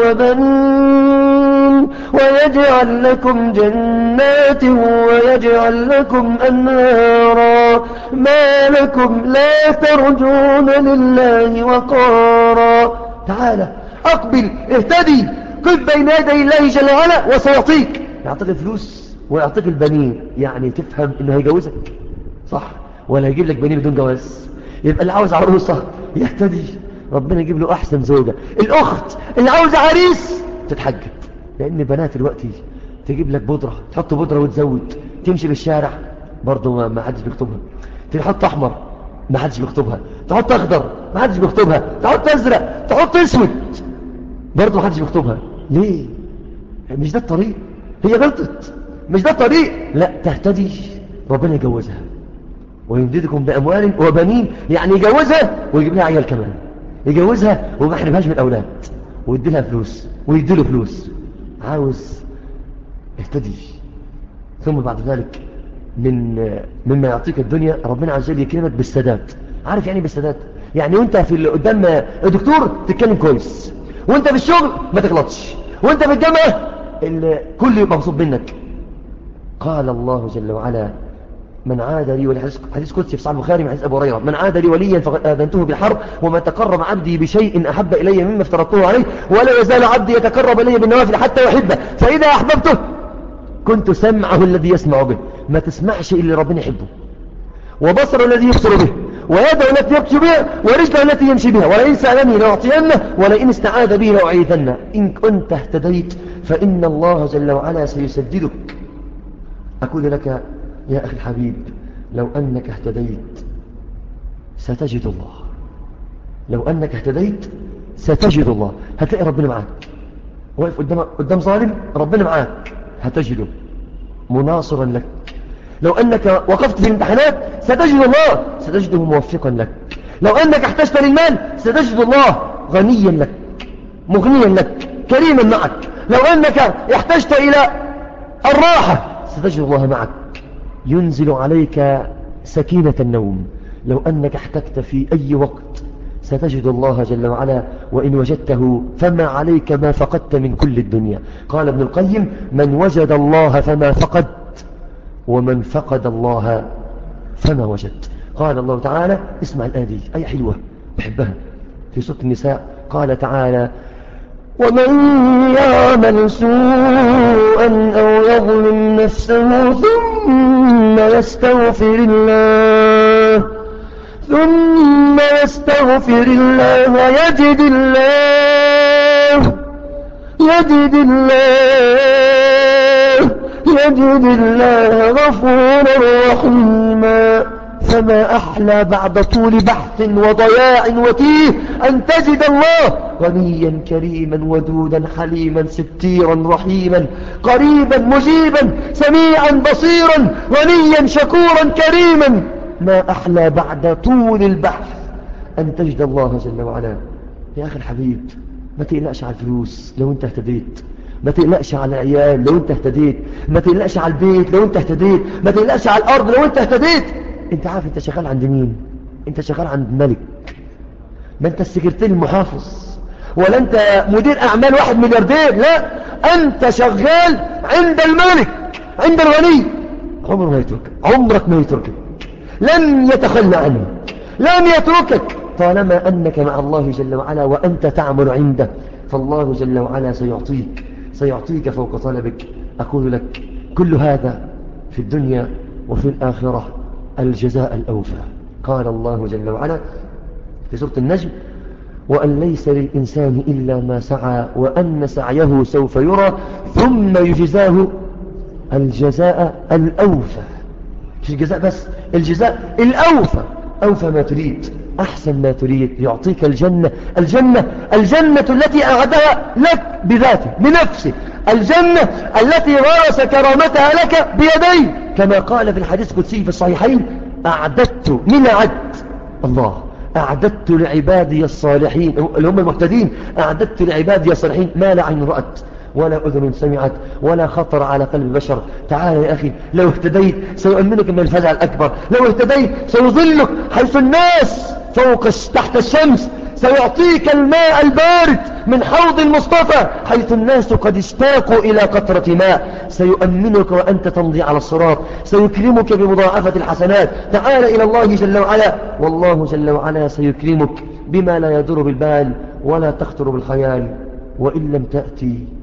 S2: وبنين ويجعل لكم جنات ويجعل لكم أنهارا ما لكم لا ترجون لله وقارا. تعالى أقبل، اهتدي، قف بين يدي الله جل وعلا وسيعطيك، يعطيك الفلوس ويعطيك البنين. يعني تفهم انه هيجوزك صح، ولا هيجيب لك بنين بدون جواز. يبقى اللي عاوز عروسة يهتدي، ربنا يجيب له احسن زوجة. الاخت اللي عاوزة عريس تتحجب، لان بنات الوقت تجيب لك بودرة، تحط بودرة وتزود، تمشي بالشارع برضه ما حدش بيخطبها، تحط احمر ما حدش بيخطبها، تحط اخضر ما حدش بيخطبها، تحط ازرق، تحط اسود برضه ما حدش بيخطبها. ليه؟ مش ده الطريق، هي غلطت، مش ده الطريق. لا، تهتدي ربنا يجوزها ويمددكم باموال وبنين، يعني يجوزها ويجيب لها عيال كمان، يجوزها وما يحرمهاش من الاولاد ويدي لها فلوس ويدي له فلوس. عاوز اهتدي. ثم بعد ذلك مما يعطيك الدنيا ربنا عز وجل يكرمك بالسداد. عارف يعني بالسداد؟ يعني وانت في اللي قدام الدكتور تتكلم كويس، وانت في الشغل ما تغلطش، وانت في الجامعة الكل يبقى مبسوط منك. قال الله جل وعلا: من عاد لي ولي، حديث قدسي في صحيح البخاري من حديث ابو هريره: من عاد لي وليا فقد اذنته بالحرب، وما تقرب عبدي بشيء احب الي مما افترضته عليه، ولا يزال عبدي يتقرب الي بالنوافل حتى يحبه، فاذا احببته كنت سمعه الذي يسمع به، ما تسمعش اللي ربنا يحبه، وبصره الذي يبصر به، ويده التي يبطش بها، ورجله التي يمشي بها، ولئن سألني لأعطينه، ولئن استعاذ بي لأعيذنه. إن كنت اهتديت فإن الله جل وعلا سيسددك. أقول لك يا أخي الحبيب، لو أنك اهتديت ستجد الله، لو أنك اهتديت ستجد الله. هتلاقي ربنا معك، واقف قدام ظالم ربنا معك، هتجده مناصرا لك. لو أنك وقفت في الامتحانات ستجد الله، ستجده موفقا لك. لو أنك احتجت للمال ستجد الله غنيا لك، مغنيا لك، كريما معك. لو أنك احتجت إلى الراحة ستجد الله معك، ينزل عليك سكينة النوم. لو أنك احتجت في أي وقت ستجد الله جل وعلا، وإن وجدته فما عليك ما فقدت من كل الدنيا. قال ابن القيم: من وجد الله فما فقد، ومن فقد الله فما وجد. قال الله تعالى، اسمع الآية دي، آية حلوة بحبها، في سورة النساء. قال تعالى: ومن يعمل سوءا أو يظلم نفسه ثم يستغفر الله يجد الله غفورا رحيما. فما أحلى بعد طول بحث وضياع وتيه أن تجد الله غنيا كريما ودودا حليما ستيرا رحيما قريبا مجيبا سميعا بصيرا غنيا شكورا كريما. ما أحلى بعد طول البحث أن تجد الله جل وعلا. يا أخي الحبيب، ما تقلقش على الفلوس لو أنت اهتديت، ما تقلقش على العيال لو أنت اهتديت، ما تقلقش على البيت لو أنت اهتديت، ما تقلقش على الأرض لو أنت اهتديت. أنت عارف أنت شغال عند مين؟ أنت شغال عند ملك، ما أنت السكرتير المحافظ، ولا أنت مدير أعمال واحد ملياردير، لا، أنت شغال عند الملك، عند الغني. عمره ما يتركك، عمرك ما يتركك، لن يتخلى عنك، لن يتركك طالما أنك مع الله جل وعلا وأنت تعمل عنده. فالله جل وعلا سيعطيك فوق طلبك. أقول لك كل هذا في الدنيا وفي الآخرة الجزاء الأوفى. قال الله جل وعلا في سورة النجم: وأن ليس للإنسان إلا ما سعى وأن سعيه سوف يرى ثم يجزاه الجزاء الأوفى. مش الجزاء بس، الجزاء الأوفى، أوفى ما تريد، أحسن ما تريد. يعطيك الجنة التي أعدها لك بذاته بنفسه، الجنة التي غرس كرامتها لك بيديه، كما قال في الحديث القدسي في الصحيحين: أعددت من الله أعددت لعبادي الصالحين اللي هم المهتدين، أعددت لعبادي الصالحين ما لا عين رأت ولا أذن سمعت ولا خطر على قلب بشر. تعال يا أخي، لو اهتديت سيؤمنك من الفزع الأكبر، لو اهتديت سيظلك حيث الناس تحت الشمس، سيعطيك الماء البارد من حوض المصطفى حيث الناس قد اشتاقوا إلى قطرة ماء، سيؤمنك وأنت تمضي على الصراط، سيكرمك بمضاعفة الحسنات. تعال إلى الله جل وعلا، والله جل وعلا سيكرمك بما لا يدور بالبال ولا تخطر بالخيال. وإن لم تأتي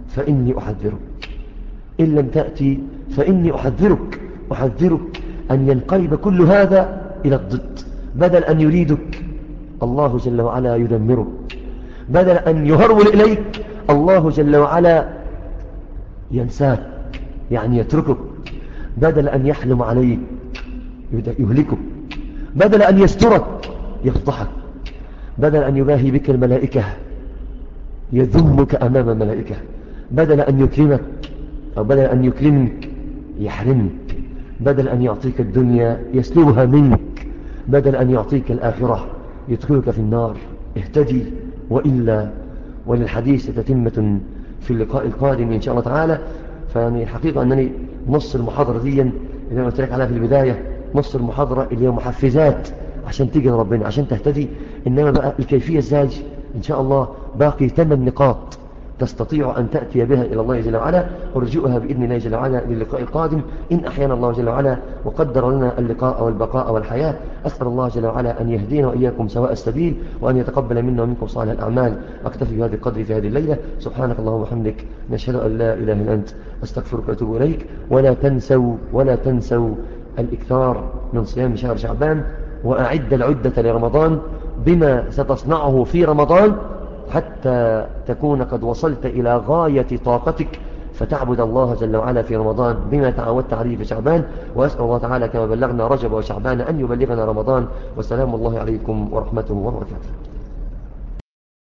S2: فإني أحذرك، إن لم تأتي فإني أحذرك أن ينقلب كل هذا إلى الضد. بدل أن يريدك الله جل وعلا يدمرك، بدل أن يهرول إليك الله جل وعلا ينساك، يعني يتركك، بدل أن يحلم عليك يهلكك، بدل أن يسترك يفضحك، بدل أن يباهي بك الملائكة يذمك أمام الملائكة، بدل أن يكرمك أو بدل أن يكرمك يحرمك، بدل أن يعطيك الدنيا يسلبها منك، بدل أن يعطيك الآخرة يدخلك في النار. اهتدي وإلا. وللحديث تتمة في اللقاء القادم إن شاء الله تعالى. فيعني الحقيقة أنني نص المحاضرة دي اللي قلت لك عليها في البداية، نص المحاضرة اللي هي محفزات عشان تيجي لربنا عشان تهتدي، إنما بقى الكيفية ازاي إن شاء الله باقي 8 نقاط تستطيع أن تأتي بها إلى الله جل وعلا، ورجوعها بإذن الله جل وعلا للقاء القادم إن أحيانا الله جل وعلا وقدر لنا اللقاء والبقاء والحياة. أسأل الله جل وعلا أن يهدينا وإياكم سواء السبيل، وأن يتقبل منا ومنكم صالح الأعمال. أكتفي بهذا القدر في هذه الليلة. سبحانك اللهم وبحمدك، نشهد أن لا إله إلا أنت، أستغفرك وأتوب إليك. ولا تنسوا الإكثار من صيام شهر شعبان، وأعد العدة لرمضان بما ستصنعه في رمضان حتى تكون قد وصلت إلى غاية طاقتك، فتعبد الله جل وعلا في رمضان بما تعودت عليه في شعبان. وأسأل الله تعالى كما بلغنا رجب وشعبان أن يبلغنا رمضان. وسلام الله عليكم ورحمته وبركاته.